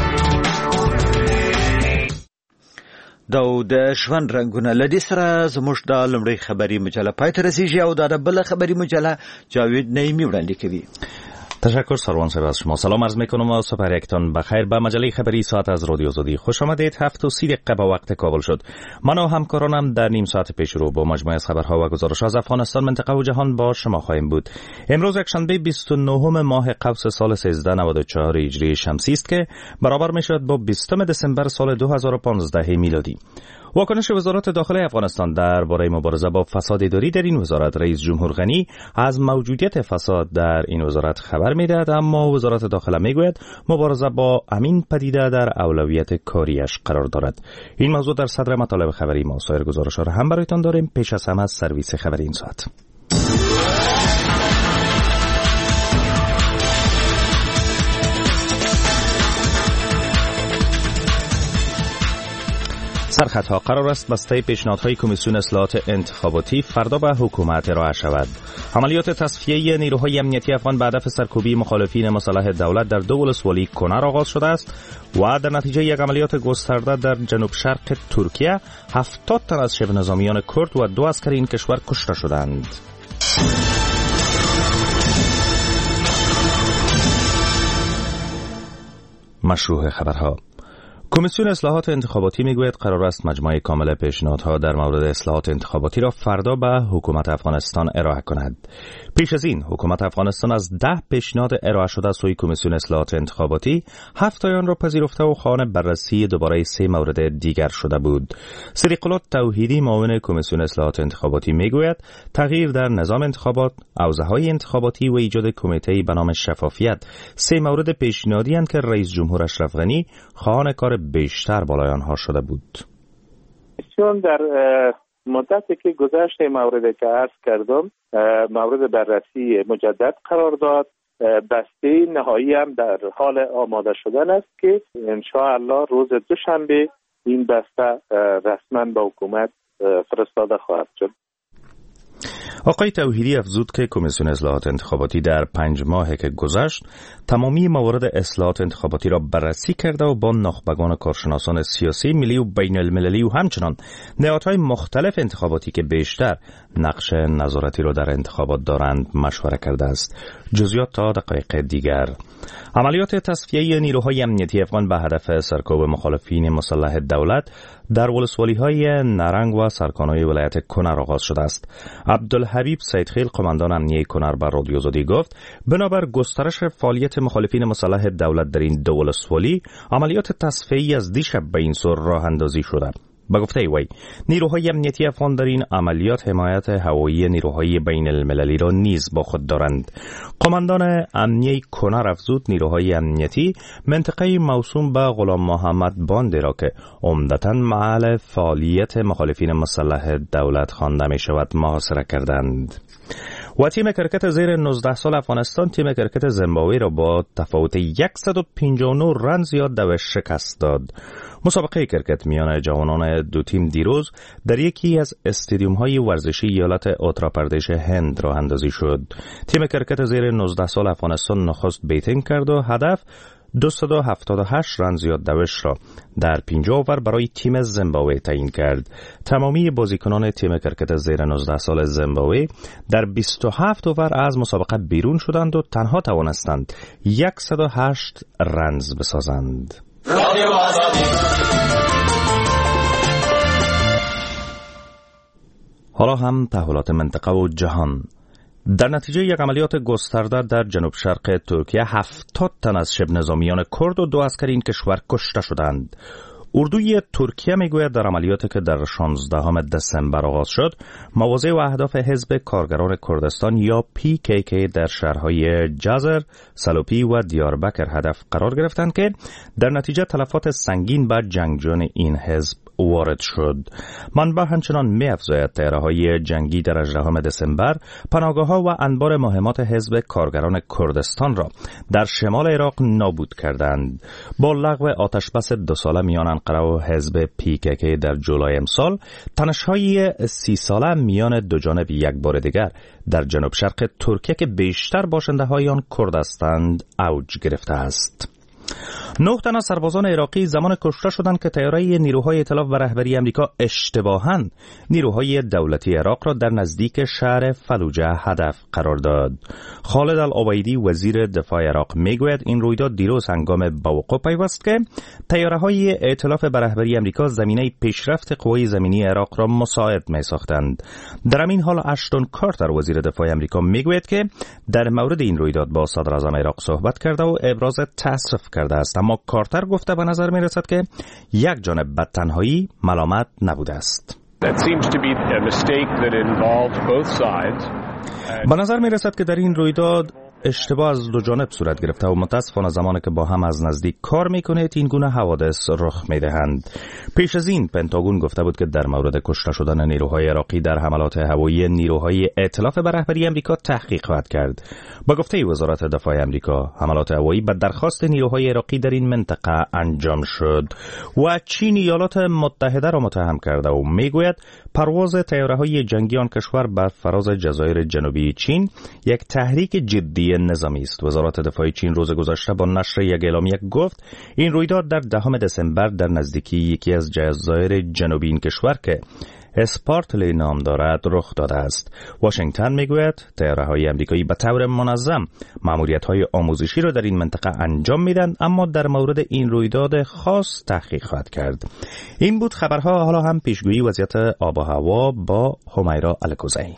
دا د ژوند رنگونه لدی سره زموږ د لمړی خبری مجله پای ته رسیږي او دا د بل خبری مجله جاوید نعیمی وړاندې کوي. تشکر سروان صاحب از شما. سلام عرض میکنم و سپر یکتان بخیر. به مجله خبری ساعت از رادیو آزادی خوش آمدید. هفت و سی دقیقه با وقت کابل شد. من و همکارانم در نیم ساعت پیش رو با مجموعه از خبرها و گزارش از افغانستان، منطقه و جهان با شما خواهیم بود. امروز یکشنبه بیست و نهم ماه قوس سال سیزده نود و چهار هجری شمسی است که برابر میشود با بیستم دسامبر سال دو هزار و پانزده میلادی. واکنش وزارت داخلی افغانستان درباره مبارزه با فساد اداری در این وزارت، رئیس جمهور غنی از موجودیت فساد در این وزارت خبر میدهد، اما وزارت داخله میگوید مبارزه با همین پدیده در اولویت کاریش قرار دارد. این موضوع در صدر مطالب خبری ما. سایر گزارش‌ها را هم برایتان داریم. پیش از همه از سرویس خبری این ساعت. سرخطها قرار است بسته پیشنهادهای کمیسیون اصلاحات انتخاباتی فردا به حکومت ارائه شود. عملیات تصفیه نیروهای امنیتی افغان به هدف سرکوبی مخالفین مسلح دولت در دو ولسوالی کنر آغاز شده است و در نتیجه یک عملیات گسترده در جنوب شرق ترکیه هفتاد تن از شبه نظامیان کرد و دو عسکر این کشور کشته شدند. مشروع خبرها. کمیسیون اصلاحات انتخاباتی میگوید قرار است مجموعه کامل پیشنهادها در مورد اصلاحات انتخاباتی را فردا به حکومت افغانستان ارائه کند. پیش از این حکومت افغانستان از ده پیشنهاد ارائه شده سوی کمیسیون اصلاحات انتخاباتی هفت آن را پذیرفته و خواهان بررسی دوباره سه مورد دیگر شده بود. صدیق الله توحیدی معاون کمیسیون اصلاحات انتخاباتی میگوید تغییر در نظام انتخابات، حوزه‌های انتخاباتی و ایجاد کمیته‌ای به نام شفافیت سه مورد پیشنهادی اند که رئیس جمهور اشرف غنی خواهان کار بیشتر بالای آنها شده بود. چون در مدتی که گذشت موردی که عرض کردم مورد بررسی مجدد قرار داد، بسته نهایی هم در حال آماده شدن است که ان شاء الله روز دوشنبه این بسته رسما به حکومت فرستاده خواهد شد. آقای توحیدی افزود که کمیسیون اصلاحات انتخاباتی در پنج ماهی که گذشت تمامی موارد اصلاحات انتخاباتی را بررسی کرده و با نخبگان کارشناسان سیاسی ملی و بین المللی و همچنان نهادهای مختلف انتخاباتی که بیشتر نقش نظارتی را در انتخابات دارند مشوره کرده است. جزئیات تا دقایق دیگر. عملیات تصفیه نیروهای امنیتی افغان به هدف سرکوب مخالفین مسلح دولت در ولسوالی‌های نرنگ و سرکانای ولایت کنر آغاز شده است. عبدالحبیب سیدخیل قماندان امنیه کنر بر رادیو آزادی گفت بنابر گسترش فعالیت مخالفین مسلح دولت در این دو ولسوالی عملیات تصفیه‌ای از دیشب به این سو راه اندازی شده. با گفته وی نیروهای امنیتی افغان در این عملیات حمایت هوایی نیروهای بین المللی را نیز با خود دارند. قماندان امنیه کنر افزود نیروهای امنیتی منطقه موسوم به غلام محمد باندی را که عمدتاً محل فعالیت مخالفین مسلح دولت خوانده می شود محاصره کردند. و تیم کرکت زیر نوزده سال افغانستان تیم کرکت زیمبابوه را با تفاوت صد و پنجاه و نه رن زیاد دوش شکست داد. مسابقه کرکت میان جوانان دو تیم دیروز در یکی از استادیوم‌های ورزشی ایالت اتر پردیش هند راه اندازی شد. تیم کرکت زیر نوزده سال افغانستان نخست بیتینگ کرد و هدف دویست و هفتاد و هشت رن زیاد دوش را در پنجاه اوور برای تیم زیمبابوه تعیین کرد. تمامی بازیکنان تیم کرکت زیر نوزده سال زیمبابوه در بیست و هفت اوور از مسابقه بیرون شدند و تنها توانستند صد و هشت رنز بسازند. حالا هم تحولات منطقه و جهان. در نتیجه یک عملیات گسترده در جنوب شرق ترکیه هفتاد تن از شبه نظامیان کرد و دو عسکر این کشور کشته شدند. اردوی ترکیه میگوید در عملیاتی که در شانزدهم دسامبر آغاز شد مواضع و اهداف حزب کارگران کردستان یا پی کی کی در شهرهای جزر، سلوپی و دیاربکر هدف قرار گرفتند که در نتیجه تلفات سنگین به جنگجویان این حزب وارد شد. منبع همچنان می‌افزاید طیاره‌های جنگی در هجدهم دسامبر پناهگاه‌ها و انبار مهمات حزب کارگران کردستان را در شمال عراق نابود کردند. با لغو آتشبس دو ساله میان انقره و حزب پی کی کی در جولای امسال، تنش‌های سی ساله میان دو جانب یک بار دیگر در جنوب شرق ترکیه که بیشتر باشنده‌های آن کرد هستند اوج گرفته است. نه تن از سربازان عراقی زمان کشته شدند که طیاره نیروهای ائتلاف و رهبری امریکا اشتباهاً نیروهای دولتی عراق را در نزدیک شهر فلوجه هدف قرار داد. خالد العبیدی وزیر دفاع عراق میگوید این رویداد دیروز هنگام توقع پیوست که طیاره‌های ائتلاف به رهبری امریکا زمینه پیشرفت قوای زمینی عراق را مساعد می‌ساختند. در همین حال اشتون کارتر وزیر دفاع امریکا میگوید که در مورد این رویداد با صدر اعظم عراق صحبت کرده و ابراز تأسف کرده است، اما کارتر گفته به نظر می رسد که یک جانب به تنهایی ملامت نبوده است. به نظر می رسد که در این رویداد اشتباه از دو جانب صورت گرفته و متاسفانه زمانی که با هم از نزدیک کار میکنید این گونه حوادث رخ میدهند. پیش از این پنتاگون گفته بود که در مورد کشته شدن نیروهای عراقی در حملات هوایی نیروهای ائتلاف به رهبری امریکا تحقیق خواهد کرد. با گفته وزارت دفاع امریکا، حملات هوایی به درخواست نیروهای عراقی در این منطقه انجام شد و چین ایالات متحده را متهم کرده و میگوید پرواز طیاره‌های جنگی آن کشور بر فراز جزایر جنوبی چین یک تحریک جدی نظامی است. وزارت دفاع چین روز گذشته با نشر یک اعلامیه گفت این رویداد در دهم دسامبر در نزدیکی یکی از جزایر جنوبی این کشور که اسپارتلی نام دارد رخ داده است. واشنگتن میگوید طیاره‌های آمریکایی به طور منظم ماموریت‌های آموزشی را در این منطقه انجام میدن، اما در مورد این رویداد خاص تحقیق خواهد کرد. این بود خبرها. حالا هم پیشگویی وضعیت آب و هوا با همیرا الکوزی.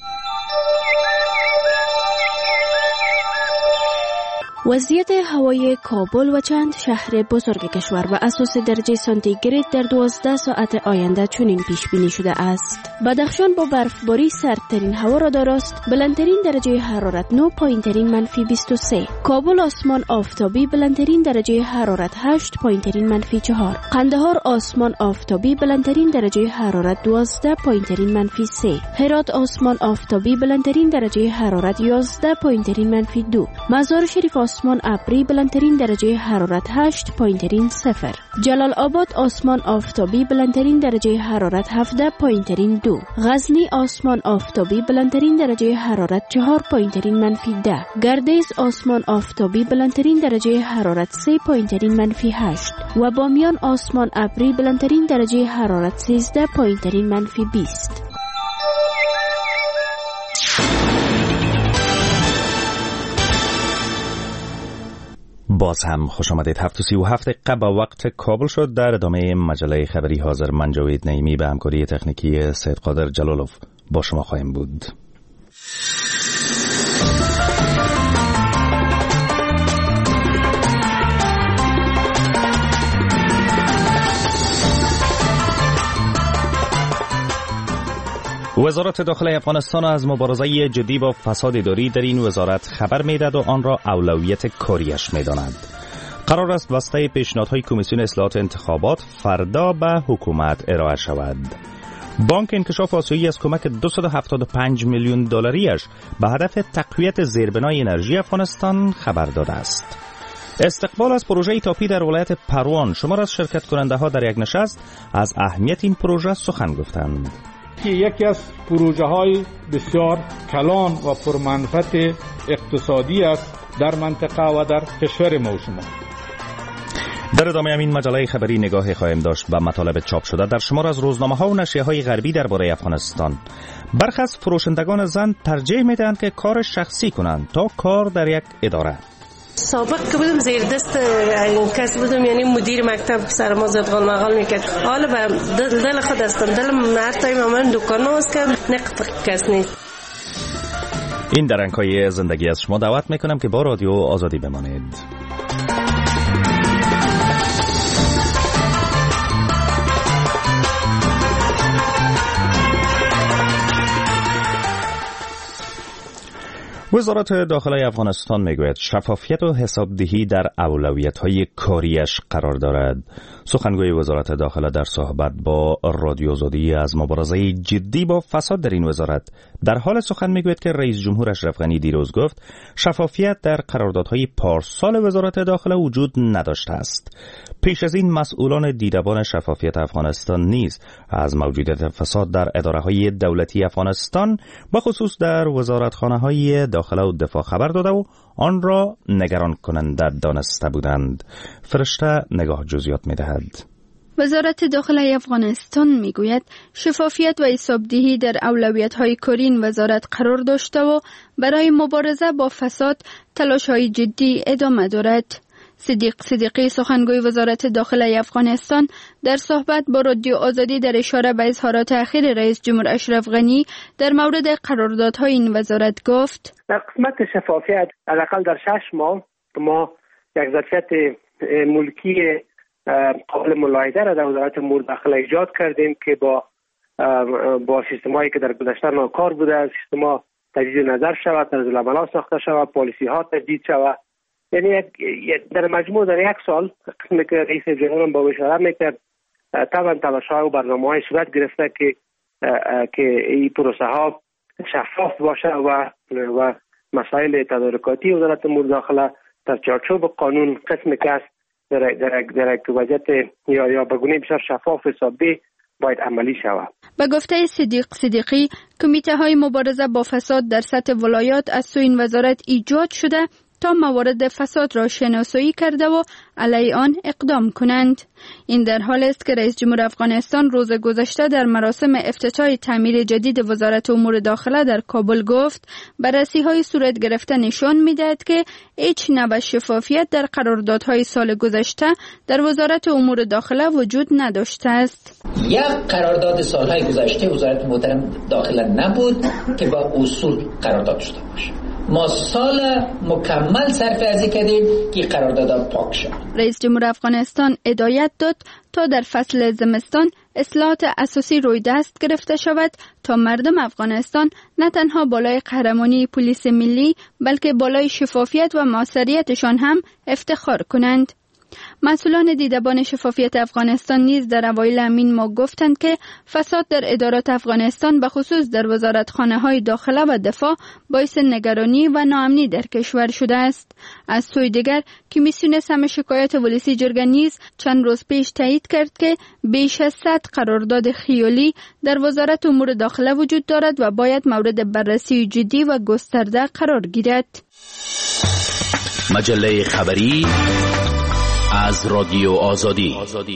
وضعیت هوای کابل و چند شهر بزرگ کشور و اساس درجه سانتیگراد در دوازده ساعت آینده چنین پیش بینی شده است. بدخشان با برفباری سردترین هوا را دارست، بلندترین درجه حرارت نه، پایینترین منفی بیست و سه. کابل آسمان آفتابی، بلندترین درجه حرارت هشت، پایینترین منفی چهار. قندهار آسمان آفتابی، بلندترین درجه حرارت دوازده، پایینترین منفی سه. هرات آسمان آفتابی، بلندترین درجه حرارت یازده، پایینترین منفی دو. مزار شریف آسمان ابری، بلندترین درجه حرارت هشت، پایینترین صفر. جلال آباد آسمان آفتابی، بلندترین درجه حرارت هفده، پایینترین دو. غزنی آسمان آفتابی، بلندترین درجه حرارت چهار، پایینترین منفی ده. گردیز آسمان آفتابی، بلندترین درجه حرارت سه، پایینترین منفی هشت. و بامیان آسمان ابری، بلندترین درجه حرارت سیزده، پایینترین منفی بیست. باز هم خوش آمدید. هفت و سی و هفت دقیقه با وقت کابل شد. در ادامه مجله خبری حاضر من جاوید نعیمی به همکاری تکنیکی سید قادر جلالوف با شما خواهیم بود. وزارت داخلی افغانستان از مبارزه جدی با فساد اداری در این وزارت خبر می‌دهد و آن را اولویت کاریش می‌داند. قرار است بسته پیشنهادهای کمیسیون اصلاحات انتخابات فردا به حکومت ارائه شود. بانک انکشاف آسیایی از کمک دویست و هفتاد و پنج میلیون دلاریش به هدف تقویت زیربنای انرژی افغانستان خبر داده است. استقبال از پروژه تاپی در ولایت پروان، شمار از شرکت کننده ها در یک نشست از اهمیت این پروژه سخن گفتند. که یکی از پروژه های بسیار کلان و پرمنفعت اقتصادی است در منطقه و در کشور ما و شما. در ادامه این مجله خبری نگاهی خواهیم داشت به مطالب چاپ شده در شمار از روزنامه ها و نشریه های غربی درباره افغانستان. برخی از فروشندگان زن ترجیح میدهند که کار شخصی کنند تا کار در یک اداره. سابق که بودم زیر دست کس بودم، یعنی مدیر مکتب سر ما زد غال مغال میکرد. حالا به دل, دل خود هستم، دلم هر تایم من دکان باز کردم، نقد کس نیست. این درنگ‌های زندگی از شما دعوت میکنم که با رادیو آزادی بمانید. وزارت داخله افغانستان میگوید شفافیت و حسابدهی در اولویت‌های کاریش قرار دارد. سخنگوی وزارت داخله در صحبت با رادیو آزادی از مبارزه جدی با فساد در این وزارت در حال سخن میگوید که رئیس جمهور اشرف غنی دیروز گفت شفافیت در قراردادهای پارسال وزارت داخله وجود نداشته است. پیش از این مسئولان دیدبان شفافیت افغانستان نیز از موجودیت فساد در اداره‌های دولتی افغانستان به خصوص در وزارتخانه‌های داخله و دفاع خبر داده و آن را نگران کننده دانسته بودند. فرشته نگاه جزئیات می‌دهد. وزارت داخله افغانستان میگوید شفافیت و حسابدهی در اولویت‌های کاری این وزارت قرار داشته و برای مبارزه با فساد تلاش‌های جدی ادامه دارد. صدیق صدیقی سخنگوی وزارت داخله افغانستان در صحبت با رادیو آزادی در اشاره به اظهارات اخیر رئیس جمهور اشرف غنی در مورد قراردادهای این وزارت گفت: در قسمت شفافیت حداقل در شش ماه ما یک ظرفیت ملکی قابل ملاحظه را در وزارت امور داخله ایجاد کردیم که با با سیستمایی که در گذشته ناکار بوده سیستما تجدید نظر شود، طرز العمل ساخته شود، پالیسی ها تجدید شود. یعنی در مجموع در یک سال قسمی که رئیس جمهور با اشاره میکرد طبعا تلاش‌ها و برنامه‌های صورت گرفته که که این پروسه ها شفاف باشه و و مسائل تدارکاتی وزارت امور داخله در چارچوب قانون قسمی که است در در در وضعیت یا یا به گونه بسیار شفاف حسابی باید عملی شود. به گفته صدیق صدیقی کمیته های مبارزه با فساد در سطح ولایات از سوی این وزارت ایجاد شده تا موارد فساد را شناسایی کرده و علیه آن اقدام کنند. این در حال است که رئیس جمهور افغانستان روز گذشته در مراسم افتتاح تعمیر جدید وزارت امور داخله در کابل گفت بررسی‌های صورت گرفته نشان می‌دهد که هیچ نوع شفافیت در قراردادهای سال گذشته در وزارت امور داخله وجود نداشته است. یک قرارداد سالهای گذشته وزارت محترم داخله نبود که با اصول قرارداد شده باشه. ما سال مکمل صرف ارزی کردیم که قرارداد پاک شد. رئیس جمهور افغانستان هدایت داد تا در فصل زمستان اصلاحات اساسی روی دست گرفته شود تا مردم افغانستان نه تنها بالای قهرمانی پلیس ملی بلکه بالای شفافیت و موثریتشان هم افتخار کنند. مسئولان دیدبان شفافیت افغانستان نیز در اوایل همین ماه گفتند که فساد در ادارات افغانستان به خصوص در وزارتخانه‌های داخله و دفاع باعث نگرانی و ناامنی در کشور شده است. از سوی دیگر کمیسیون سم شکایات ولسی جرگه نیز چند روز پیش تایید کرد که بیش از صد قرارداد خیالی در وزارت امور داخله وجود دارد و باید مورد بررسی جدی و گسترده قرار گیرد. مجله خبری از رادیو آزادی.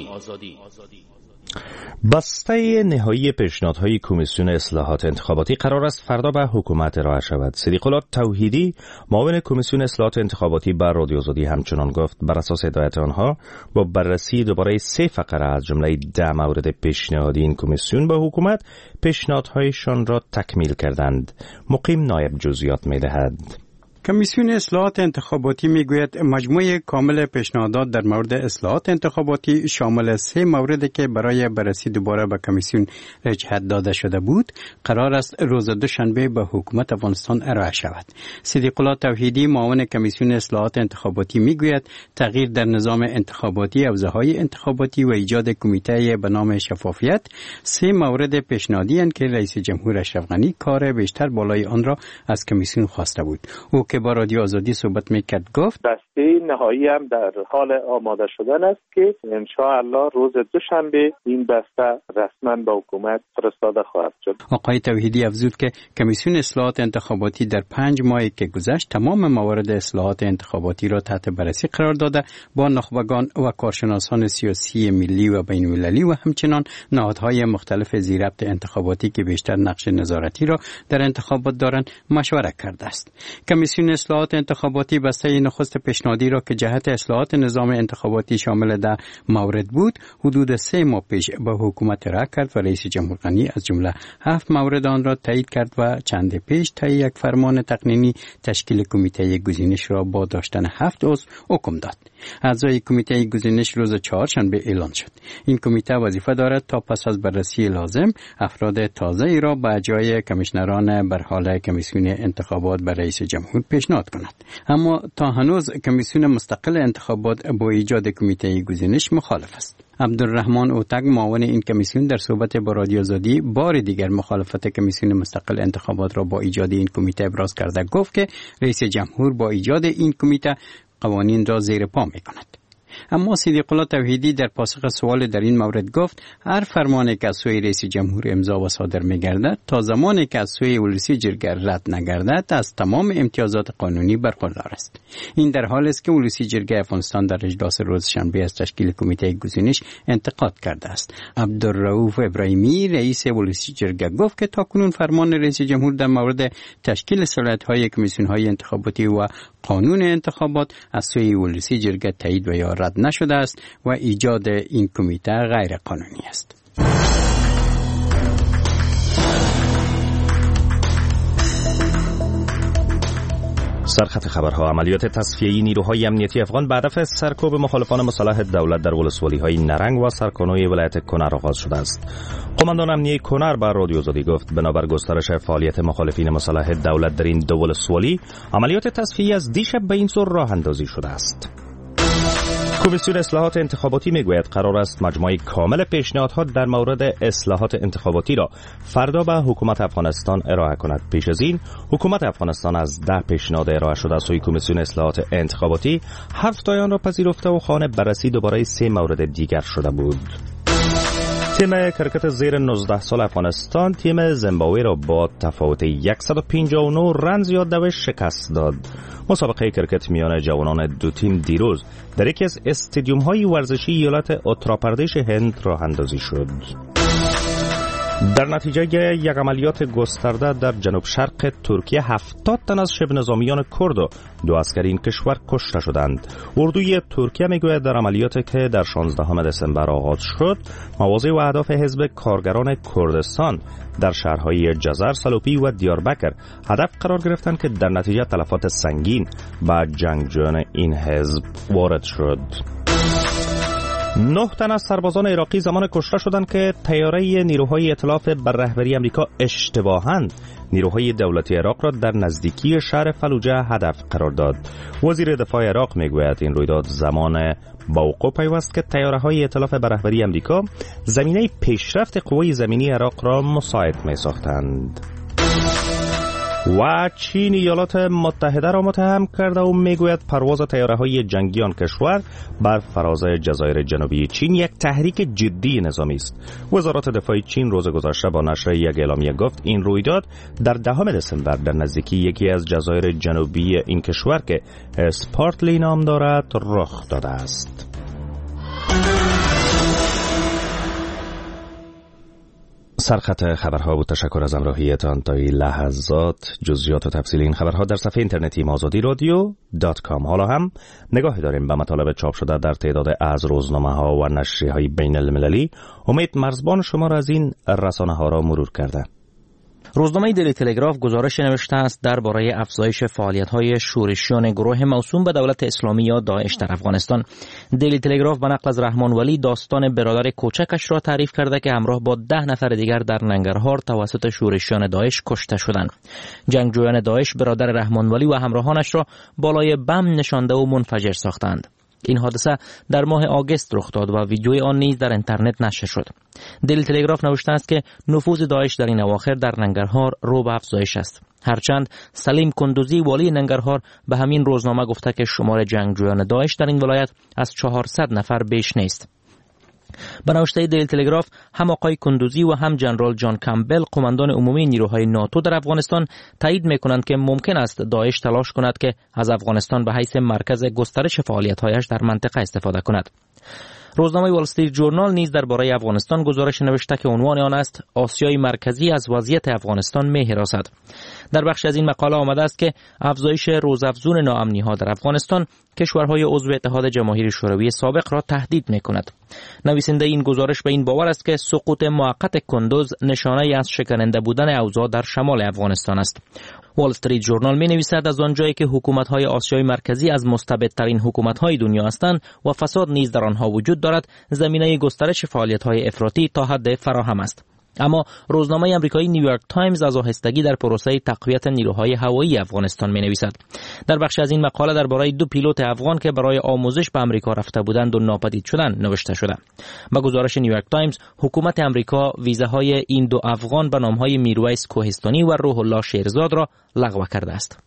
بسته نهایی پیشنهادهای کمیسیون اصلاحات انتخاباتی قرار است فردا به حکومت ارائه شود. صدیق الله توحیدی معاون کمیسیون اصلاحات انتخاباتی بر رادیو آزادی همچنان گفت بر اساس هدایت آنها با بررسی دوباره سه فقره از جمله ده مورد پیشنهادی این کمیسیون به حکومت پیشنهادهایشان را تکمیل کردند. مقیم نایب جزئیات می‌دهد. کمیسیون اصلاحات انتخاباتی میگوید مجموعه کامل پیشنهادات در مورد اصلاحات انتخاباتی شامل سه موردی که برای بررسی دوباره به کمیسیون رجحت داده شده بود قرار است روز دوشنبه به حکومت افغانستان ارائه شود. صدیق الله توحیدی معاون کمیسیون اصلاحات انتخاباتی میگوید تغییر در نظام انتخاباتی، حوزه‌های انتخاباتی و ایجاد کمیته به نام شفافیت سه مورد پیشنهادی اند که رئیس جمهور اشرف غنی کار بیشتر بالای آن را از کمیسیون خواسته بود. او که با رادیو آزادی صحبت میکرد گفت بسته نهایی هم در حال آماده شدن است که ان شاء الله روز دوشنبه این بسته رسما به حکومت فرستاده خواهد شد. آقای توحیدی افزود که کمیسیون اصلاحات انتخاباتی در پنج ماهی که گذشت تمام موارد اصلاحات انتخاباتی را تحت بررسی قرار داده با نخبگان و کارشناسان سیاسی ملی و بین المللی و همچنان نهادهای مختلف زیربط انتخاباتی که بیشتر نقش نظارتی را در انتخابات دارند مشورت کرده است. کمیسیون اصلاحات انتخاباتی بسته نخست پیشنهادی را که جهت اصلاحات نظام انتخاباتی شامل ده مورد بود حدود سه ماه پیش به حکومت ارائه کرد و رئیس جمهور غنی از جمله هفت مورد آن را تایید کرد و چند پیش طی یک فرمان تقنینی تشکیل کمیته گزینش را با داشتن هفت عضو حکم داد. اعضای کمیته گزینش روز چهارشنبه اعلان شد. این کمیته وظیفه دارد تا پس از بررسی لازم افراد تازه ای را به جای کمیشنران بر حال کمیسیون انتخابات بر رئیس جمهور پیشنهاد کند. اما تا هنوز کمیسیون مستقل انتخابات با ایجاد کمیته گزینش مخالف است. عبدالرحمن اوتگ معاون این کمیسیون در صحبت با رادیو آزادی بار دیگر مخالفت کمیسیون مستقل انتخابات را با ایجاد این کمیته ابراز کرده گفت که رئیس جمهور با ایجاد این کمیته قوانین را زیر پا می‌کند. اما صدیق الله توحیدی در پاسخ سوال در این مورد گفت هر فرمانی که از سوی رئیس جمهور امضا و صادر می‌گردد تا زمانی که از سوی ولسی جرگه رد نگردد از تمام امتیازات قانونی برخوردار است. این در حالی است که ولسی جرگه افغانستان در اجلاس روز شنبه از تشکیل کمیته گزینش انتقاد کرده است. عبدالرؤوف ابراهیمی رئیس ولسی جرگه گفت که تاکنون فرمان رئیس جمهور در مورد تشکیل صلاحیت‌های کمیسیون‌های انتخاباتی و قانون انتخابات از سوی ولسی جرگه تایید و یا رد نشده است و ایجاد این کمیته غیر قانونی است. سرخط خبرها: عملیات تصفیه‌ای نیروهای امنیتی افغان به هدف سرکوب مخالفان مسلح دولت در ولسوالی‌های نرنگ و سرکانوی ولایت کنر آغاز شده است. قماندان امنیتی کنر به رادیو آزادی گفت بنابر گسترش فعالیت مخالفین مسلح دولت در این دو ولسوالی، عملیات تصفیه‌ای از دیشب به این سو راه اندازی شده است. کمیسیون اصلاحات انتخاباتی میگوید قرار است مجموعه کامل پیشنهادها در مورد اصلاحات انتخاباتی را فردا به حکومت افغانستان ارائه کند. پیش از این حکومت افغانستان از ده پیشنهاد ارائه شده از سوی کمیسیون اصلاحات انتخاباتی هفت آن را پذیرفته و خانه بررسی دوباره سه مورد دیگر شده بود. تیم کرکت زیر نوزده سال افغانستان تیم زیمبابوه را با تفاوت صد و پنجاه و نه رن زیاده شکست داد. مسابقه کرکت میان جوانان دو تیم دیروز در یکی از استادیوم های ورزشی ایالت اتراپردیش هند راه اندازی شد. در نتیجه یک عملیات گسترده در جنوب شرق ترکیه هفتاد تن از شبه نظامیان کرد و دو عسکر این کشور کشته شدند. اردوی ترکیه میگوید در عملیاتی که در شانزدهم دسامبر آغاز شد، مواضع و اهداف حزب کارگران کردستان در شهرهای جزر، سلوپی و دیاربکر هدف قرار گرفتند که در نتیجه تلفات سنگین به جنگجویان این حزب وارد شد. نه تن از سربازان عراقی زمان کشته شدند که طیاره نیروهای ائتلاف بر رهبری آمریکا اشتباهاً نیروهای دولتی عراق را در نزدیکی شهر فلوجه هدف قرار داد. وزیر دفاع عراق میگوید این رویداد زمان با وقوع پیوست که طیاره‌های ائتلاف بر رهبری آمریکا زمینه پیشرفت قوای زمینی عراق را مساعد می‌ساختند. و چین ایالات متحده را متهم کرده و میگوید پرواز طیاره‌های جنگی آن کشور بر فراز جزایر جنوبی چین یک تحریک جدی نظامی است. وزارت دفاع چین روز گذشته با نشر یک اعلامیه گفت این رویداد در دهم دسامبر در نزدیکی یکی از جزایر جنوبی این کشور که اسپارتلی نام دارد رخ داده است. سرخط خبرها بود. تشکر از همراهیتان تا این لحظات. جزئیات و تفصیل این خبرها در صفحه اینترنتی آزادی رادیو دات کام. حالا هم نگاهی داریم به مطالب چاپ شده در تعداد از روزنامه‌ها و نشریه‌های بین المللی. امید مرزبان شما را از این رسانه‌ها را مرور کرده. روزنامه دیلی تلگراف گزارش نوشته است درباره افزایش فعالیت‌های شورشیان گروه موسوم به دولت اسلامی یا داعش در افغانستان. دیلی تلگراف به نقل از رحمان ولی داستان برادر کوچکش را تعریف کرده که همراه با ده نفر دیگر در ننگرهار توسط شورشیان داعش کشته شدند. جنگجویان داعش برادر رحمان ولی و همراهانش را بالای بم نشانده و منفجر ساختند. این حادثه در ماه آگوست رخ داد و ویدیوی آن نیز در اینترنت نشر شد. دیلی تلگراف نوشته است که نفوذ داعش در این اواخر در ننگرهار رو به افزایش است. هرچند سلیم کندوزی والی ننگرهار به همین روزنامه گفته که شمار جنگجویان داعش در این ولایت از چهارصد نفر بیش نیست. به نوشته دیلی تلگراف هم آقای کندوزی و هم جنرال جان کمبل قماندان عمومی نیروهای ناتو در افغانستان تایید می‌کنند که ممکن است داعش تلاش کند که از افغانستان به حیث مرکز گسترش فعالیت‌هایش در منطقه استفاده کند. روزنامه وال استریت جورنال نیز درباره افغانستان گزارش نوشته که عنوان آن است آسیای مرکزی از وضعیت افغانستان می‌هراسد. در بخش از این مقاله آمده است که افزایش روزافزون ناامنی‌ها در افغانستان کشورهای عضو اتحاد جماهیر شوروی سابق را تهدید می‌کند. نویسنده این گزارش به این باور است که سقوط موقت کندوز نشانه‌ای از شکننده بودن اوضاع در شمال افغانستان است. وال استریت ژورنال می نویسد از آنجایی که حکومت‌های آسیای مرکزی از مستبدترین حکومت‌های دنیا هستند و فساد نیز در آنها وجود دارد، زمینه گسترش فعالیت‌های افراطی تا حد فراهم است. اما روزنامه آمریکایی نیویورک تایمز از آهستگی در پروسه تقویت نیروهای هوایی افغانستان می نویسد. در بخش از این مقاله درباره دو پیلوت افغان که برای آموزش به آمریکا رفته بودند و ناپدید شدند نوشته شده. با گزارش نیویورک تایمز، حکومت آمریکا ویزاهای این دو افغان به نامهای میرویس کوهستانی و روح الله شیرزاد را لغو کرده است.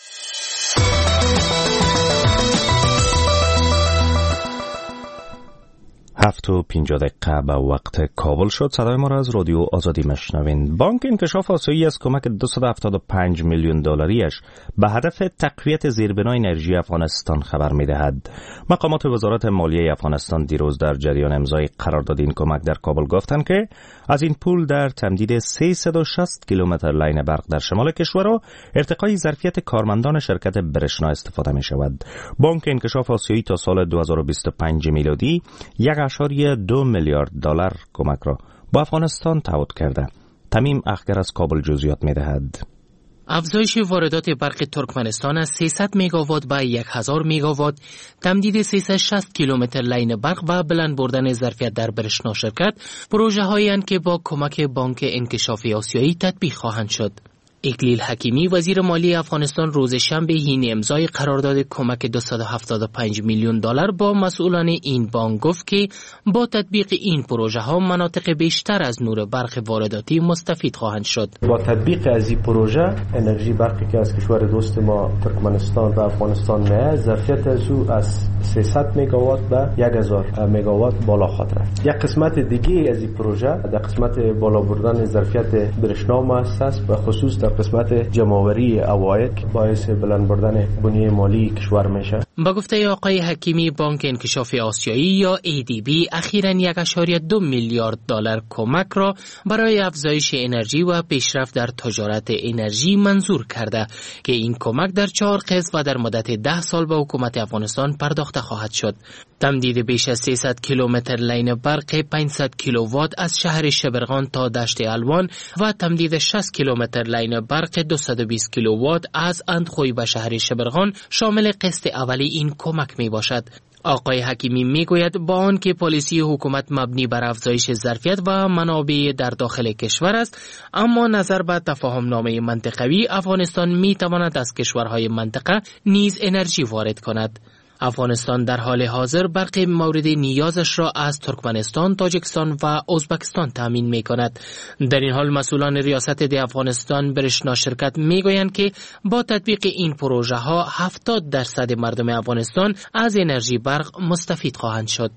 هفت و پینجاه دقیقه به وقت کابل شد. صدای ما را از رادیو آزادی مشنوین. بانک انکشاف آسیایی از کمک دویست و هفتاد و پنج میلیون دلاریش به هدف تقویت زیربنای انرژی افغانستان خبر می‌دهد. مقامات وزارت مالیه افغانستان دیروز در جریان امضای قرارداد این کمک در کابل گفتند که از این پول در تمدید سیصد و شصت کیلومتر لاین برق در شمال کشور و ارتقای ظرفیت کارمندان شرکت برشنا استفاده می‌شود. بانک انکشاف آسیایی تا سال دو هزار و بیست و پنج میلادی یک اشاریه دو میلیارد دلار کمک را با افغانستان تعهد کرده. تمیم اخگر از کابل جزئیات می‌دهد. افزایش واردات برق ترکمنستان از سیصد مگاوات به هزار مگاوات، تمدید سیصد و شصت کیلومتر لاین برق و بلند بردن ظرفیت در برشنا شرکت پروژه هایی اند که با کمک بانک انکشاف آسیایی تطبیق خواهند شد. اکلیل حکیمی وزیر مالی افغانستان روز شنبه حین امضای قرارداد کمک دویست و هفتاد و پنج میلیون دلار با مسئولان این بانک گفت که با تطبیق این پروژه ها مناطق بیشتر از نور برق وارداتی مستفید خواهند شد. با تطبیق از این پروژه انرژی برقی که از کشور دوست ما ترکمنستان و افغانستان میاد ظرفیت از او از سیصد مگاوات به هزار مگاوات بالا خواهد رفت. یک قسمت دیگه از این پروژه در قسمت بالا بردن ظرفیت برشنا مؤسس به خصوص در قسمت جمع‌آوری عواید باعث بلند بردن بنیه مالی کشور میشه. با گفته آقای حکیمی، بانک انکشاف آسیایی یا ای دی بی اخیراً یک اشاریه دو میلیارد دلار کمک را برای افزایش انرژی و پیشرفت در تجارت انرژی منظور کرده که این کمک در چهار قسط و در مدت ده سال به حکومت افغانستان پرداخته خواهد شد. تمدید بیش از سیصد کیلومتر لاین برق پانصد کیلووات از شهر شبرغان تا دشت الوان و تمدید شصت کیلومتر لاین برق دویست و بیست کیلووات از اندخوی به شهر شبرغان شامل قسط اولی این کمک می باشد. آقای حکیمی می گوید با آن که پالیسی حکومت مبنی بر افزایش ظرفیت و منابع در داخل کشور است، اما نظر به تفاهم نامه منطقوی افغانستان می تواند از کشورهای منطقه نیز انرژی وارد کند. افغانستان در حال حاضر برق مورد نیازش را از ترکمنستان، تاجیکستان و ازبکستان تامین می کند. در این حال مسئولان ریاست ده افغانستان برشنا شرکت می گویند که با تطبیق این پروژه ها هفتاد درصد مردم افغانستان از انرژی برق مستفید خواهند شد.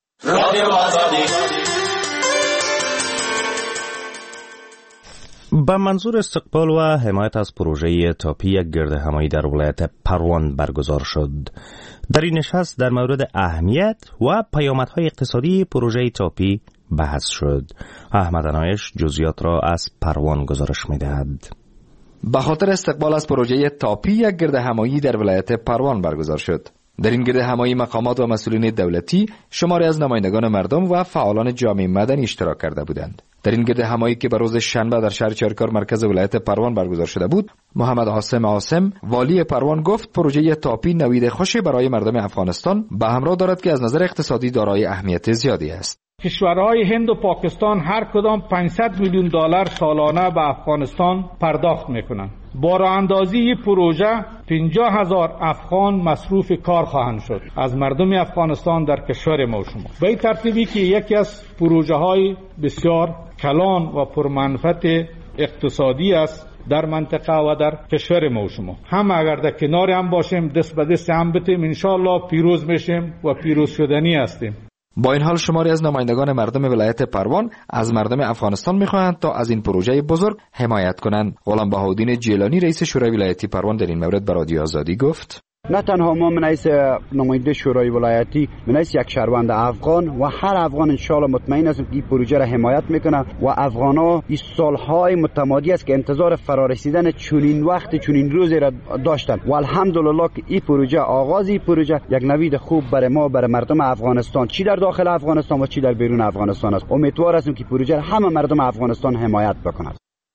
به منظور استقبال و حمایت از پروژه تاپی یک گردهمایی در ولایت پروان برگزار شد. در این نشست در مورد اهمیت و پیامدهای اقتصادی پروژه تاپی بحث شد. احمد عنایش جزئیات را از پروان گزارش می‌دهد. به خاطر استقبال از پروژه تاپی یک گردهمایی در ولایت پروان برگزار شد. در این گردهمایی مقامات و مسئولین دولتی، شماری از نمایندگان مردم و فعالان جامعه مدنی اشتراک کرده بودند. در این گردهمایی که به روز شنبه در شهر چارکار مرکز ولایت پروان برگزار شده بود، محمد عاصم عاصم والی پروان گفت پروژه تاپی نوید خوشی برای مردم افغانستان به همراه دارد که از نظر اقتصادی دارای اهمیت زیادی است. کشورهای هند و پاکستان هر کدام پانصد میلیون دلار سالانه به افغانستان پرداخت میکنند. با راه اندازی این پروژه پنجاه هزار افغان مصروف کار خواهند شد از مردم افغانستان در کشور ما و شما. به این ترتیبی که یکی از پروژه های بسیار کلان و پرمنفعت اقتصادی است در منطقه و در کشور ما و شما. هم اگر در کنار هم باشیم، دست به دست هم بتیم، انشالله پیروز میشیم و پیروز شدنی هستیم. با این حال شماری از نمایندگان مردم ولایت پروان از مردم افغانستان می‌خواهند تا از این پروژه بزرگ حمایت کنند. غلام بهاءالدین جیلانی رئیس شورای ولایتی پروان در این مورد به رادیو آزادی گفت: نه تنها ما من حیث نماینده شورای ولایتی، من حیث یک شهروند افغان و هر افغان انشالله مطمئن هستم که این پروژه را حمایت میکنه و افغانا این سالهای متمادی است که انتظار فرارسیدن چنین وقت چنین روزی را داشتند و الحمدلله که این پروژه آغاز این پروژه یک نوید خوب برای ما، برای مردم افغانستان، چی در داخل افغانستان و چی در بیرون افغانستان است. امیدوار هستم که پروژه همه مردم افغانستان حمایت بکنند.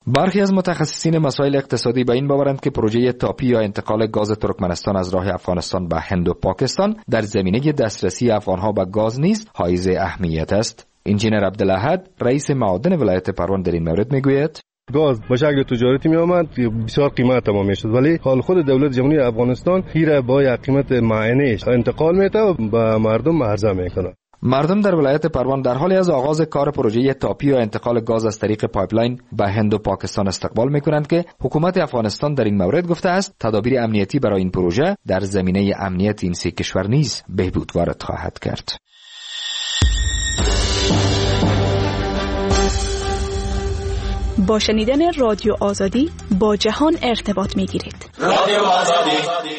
برخی از متخصصین مسائل اقتصادی به این باورند که پروژه تاپی یا انتقال گاز ترکمنستان از راه افغانستان به هند و پاکستان در زمینه دسترسی افغانها به گاز نیز حائز اهمیت است. انجینر عبدالاحد رئیس معادن ولایت پروان در این مورد میگوید: گاز به شکل تجارتی می آمد بسیار قیمت تمام می شد، ولی حال خود دولت جمهوری افغانستان هیره با یک قیمت معینه انتقال میده و به مردم عرضه میکنه. مردم در ولایت پروان در حالی از آغاز کار پروژه تاپی و انتقال گاز از طریق پایپلاین به هند و پاکستان استقبال میکنند که حکومت افغانستان در این مورد گفته است تدابیر امنیتی برای این پروژه در زمینه امنیت این سه کشور نیز بهبود وارد خواهد کرد. با شنیدن رادیو آزادی با جهان ارتباط میگیرید. رادیو آزادی.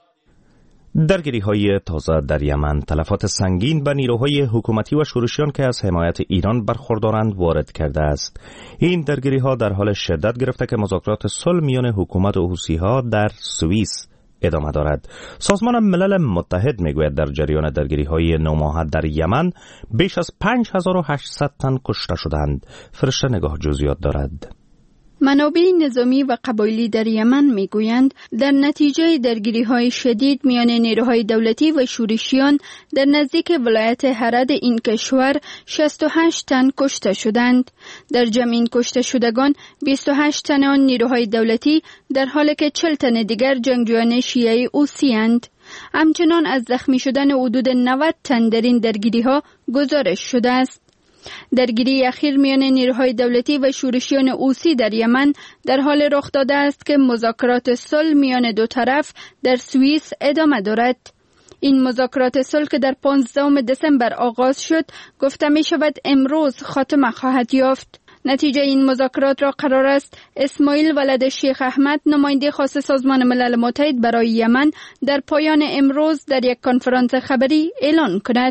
درگیری های تازه در یمن تلفات سنگین به نیروهای حکومتی و شورشیان که از حمایت ایران برخوردارند وارد کرده است. این درگیری ها در حال شدت گرفته که مذاکرات صلح میان حکومت و حوثی ها در سوئیس ادامه دارد. سازمان ملل متحد میگوید در جریان درگیری های نوماهه در یمن بیش از پنج هزار و هشتصد تن کشته شدند. فرشته نگاه جزئیات دارد. منابع نظامی و قبایلی در یمن میگویند در نتیجه درگیری‌های شدید میان نیروهای دولتی و شورشیان در نزدیک ولایت هرد این کشور شصت و هشت تن کشته شدند. در جمع این کشته شدگان بیست و هشت تن آن نیروهای دولتی در حالی که چهل تن دیگر جنگجویان شیعه اوسی اند. همچنان از زخمی شدن حدود نود تن در این درگیری‌ها گزارش شده است. درگیری اخیر میان نیروهای دولتی و شورشیان اوسی در یمن در حال رخ داده است که مذاکرات صلح میان دو طرف در سوئیس ادامه دارد. این مذاکرات صلح که در پانزدهم دسامبر آغاز شد گفته می شود امروز خاتمه خواهد یافت. نتیجه این مذاکرات را قرار است اسماعیل ولد شیخ احمد نماینده خاص سازمان ملل متحد برای یمن در پایان امروز در یک کنفرانس خبری اعلان کند.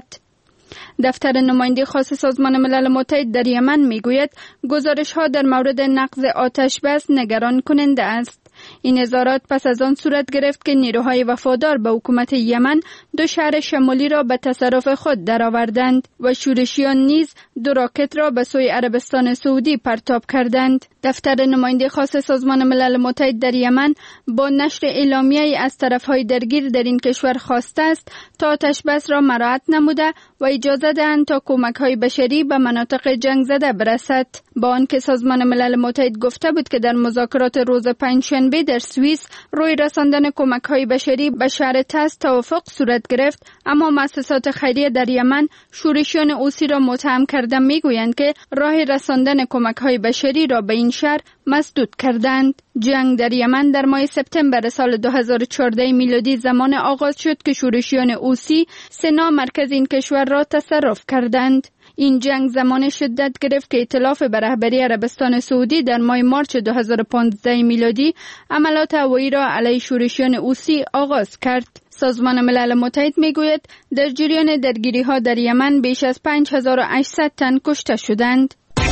دفتر نماینده خاص سازمان ملل متحد در یمن میگوید گزارش ها در مورد نقض آتش بس نگران کننده است. این اظهارات پس از آن صورت گرفت که نیروهای وفادار به حکومت یمن دو شهر شمالی را به تصرف خود درآوردند و شورشیان نیز دو راکت را به سوی عربستان سعودی پرتاب کردند. دفتر نماینده خاص سازمان ملل متحد در یمن با نشر اعلامیه‌ای از طرفهای درگیر در این کشور خواسته است تا آتش بس را مراعات نموده و اجازه دهند تا کمک‌های بشری به مناطق جنگ زده برسد. با آنکه سازمان ملل متحد گفته بود که در مذاکرات روز پنجشنبه در سوئیس روی رساندن کمک‌های بشری به شهر تاز توافق صورت گرفت، اما مؤسسات خیریه در یمن شورشیان اوسی را متهم کرده میگویند که راه رساندن کمک‌های بشری را به این شهر مسدود کردند. جنگ در یمن در ماه سپتامبر سال دو هزار و چهارده میلادی زمان آغاز شد که شورشیان اوسی سنا مرکز این کشور را تصرف کردند. این جنگ زمان شدت گرفت که ائتلاف به رهبری عربستان سعودی در ماه مارچ دو هزار و پانزده میلادی عملیات هوایی را علیه شورشیان اوسی آغاز کرد. سازمان ملل متحد میگوید در جریان درگیری ها در یمن بیش از پنج هزار و هشتصد تن کشته شدند.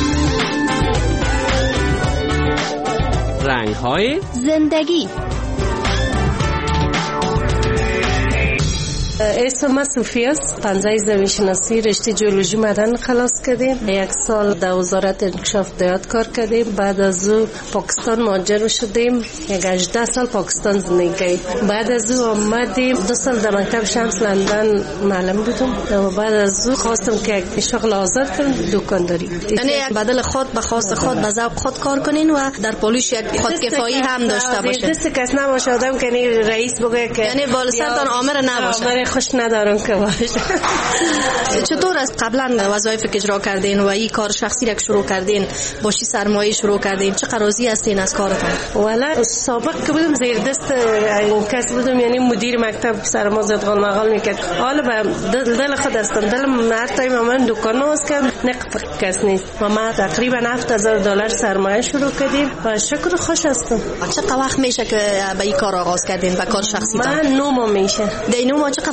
رنگ های زندگی. اسم صوفی است. پنجه زمین شناسی رشته جیولوژی معدن خلاص کردیم. یک سال در وزارت انکشاف دیات کار کردیم. بعد از او پاکستان مهاجر شدیم. یک هجده سال پاکستان زندگی. بعد از او آمدیم دو سال در مکتب شمس لندن معلم بودم. و بعد از او خواستم که یک شغل آزاد کنم، دکانداری. یعنی بدل خود به خواست خود به ذوق خود کار کنین و در پولیس یک خودکفایی هم داشته باشین. دست کس نباشه آدم که رئیس بگه که یعنی بالا سرتان آمر نباشه. خوش ندارم که باشه. چطور از قبلا وظایف که اجرا کردین و این کار شخصی را شروع کردین با چی سرمایه شروع کردین؟ چه راضی هستین از کارتون؟ والا سابق که بودم زیر دست این کس بودم، یعنی مدیر مکتب سر ما زدغال مقال میکرد. حالا به دل, دل خود هستم، دلم هر تایم من دکان باز کردم، نقد کس نیست. و ما تقریبا هفت هزار دلار سرمایه شروع کردیم و شکر خوش هستم. چقدر وقت میشه که به این کار آغاز کردین و کار شخصی؟ من نو ماه میشه. دی نو ماه چقدر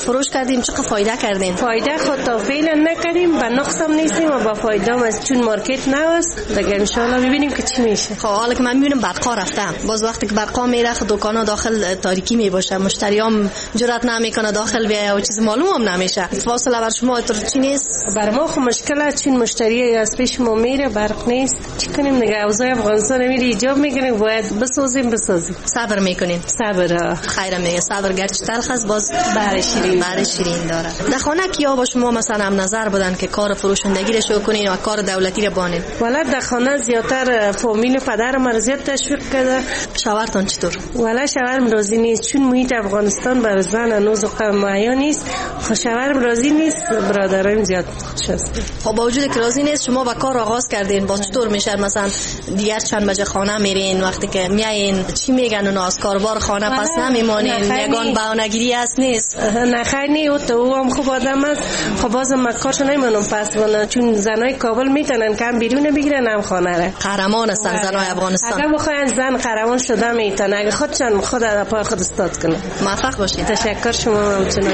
فروش کردیم، چقدر فایده کردیم؟ فایده خود تا فعلا نکردیم، به نقص هم نیستیم و با فایده هم از چون مارکت نوست دیگه ان شاء الله ببینیم که چی میشه. خب حالا که من میبینم برقا رفتم، باز وقتی که برقا میره دکانا داخل تاریکی میباشه، مشتریام جرئت نمیکنه داخل بیاید و چیز معلوم هم نمیشه. فاصله بر شما تو چی نیست؟ بر ما خو مشکل چون مشتری از پیش ما میره برق نیست، چی کنیم دیگه؟ اوضاع افغانستان میره ایجاب میکنیم باید بسازیم بسازیم. صبر میکنین؟ صبر خیر میگه صبر گرچه تلخ است باز بر شیرین بر شیرین داره. در خانه کیا با شما مثلا هم نظر بدن که کار فروشندگی رو شروع کنین و کار دولتی رو بانین؟ والا در خانه زیاتر فامیل پدر ما زیاد تشویق کرده. شوهرتون چطور؟ والا شوهرم راضی نیست چون محیط افغانستان بر زن هنوز معیار نیست. خب شوهرم راضی نیست، برادرم زیاد خوش است. خب با وجود که راضی نیست شما با کار آغاز کردین، با چطور میشه مثلا دیگر چند بجه خانه میرین؟ وقتی که میایین چی میگن اونا از کاربار خانه پس نمیمونین؟ یگان بهانه‌گیری است نیست؟ نه خیر نی تو او هم خوب آدم است. خب بازم ما کارش نمیمونم پس ولی چون زنای کابل میتونن کم بیرون بگیرن هم خانه را. قهرمان هستن زنای افغانستان. اگه بخواین زن قهرمان شده میتونه، اگه خودشان خود در پای خود استاد کنه. موفق باشید. تشکر شما همچنان.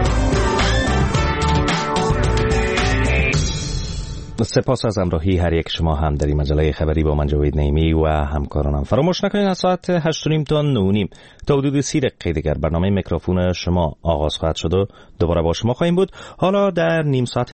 سپاس از همراهی هر یک شما هم در این مجله خبری با من جاوید نعیمی و همکارانم. فراموش نکنید از ساعت هشت و نیم تا نه و نیم تا حدود سی دقیقه دیگر برنامه میکروفون شما آغاز خواهد شد و دوباره با شما خواهیم بود. حالا در نیم ساعت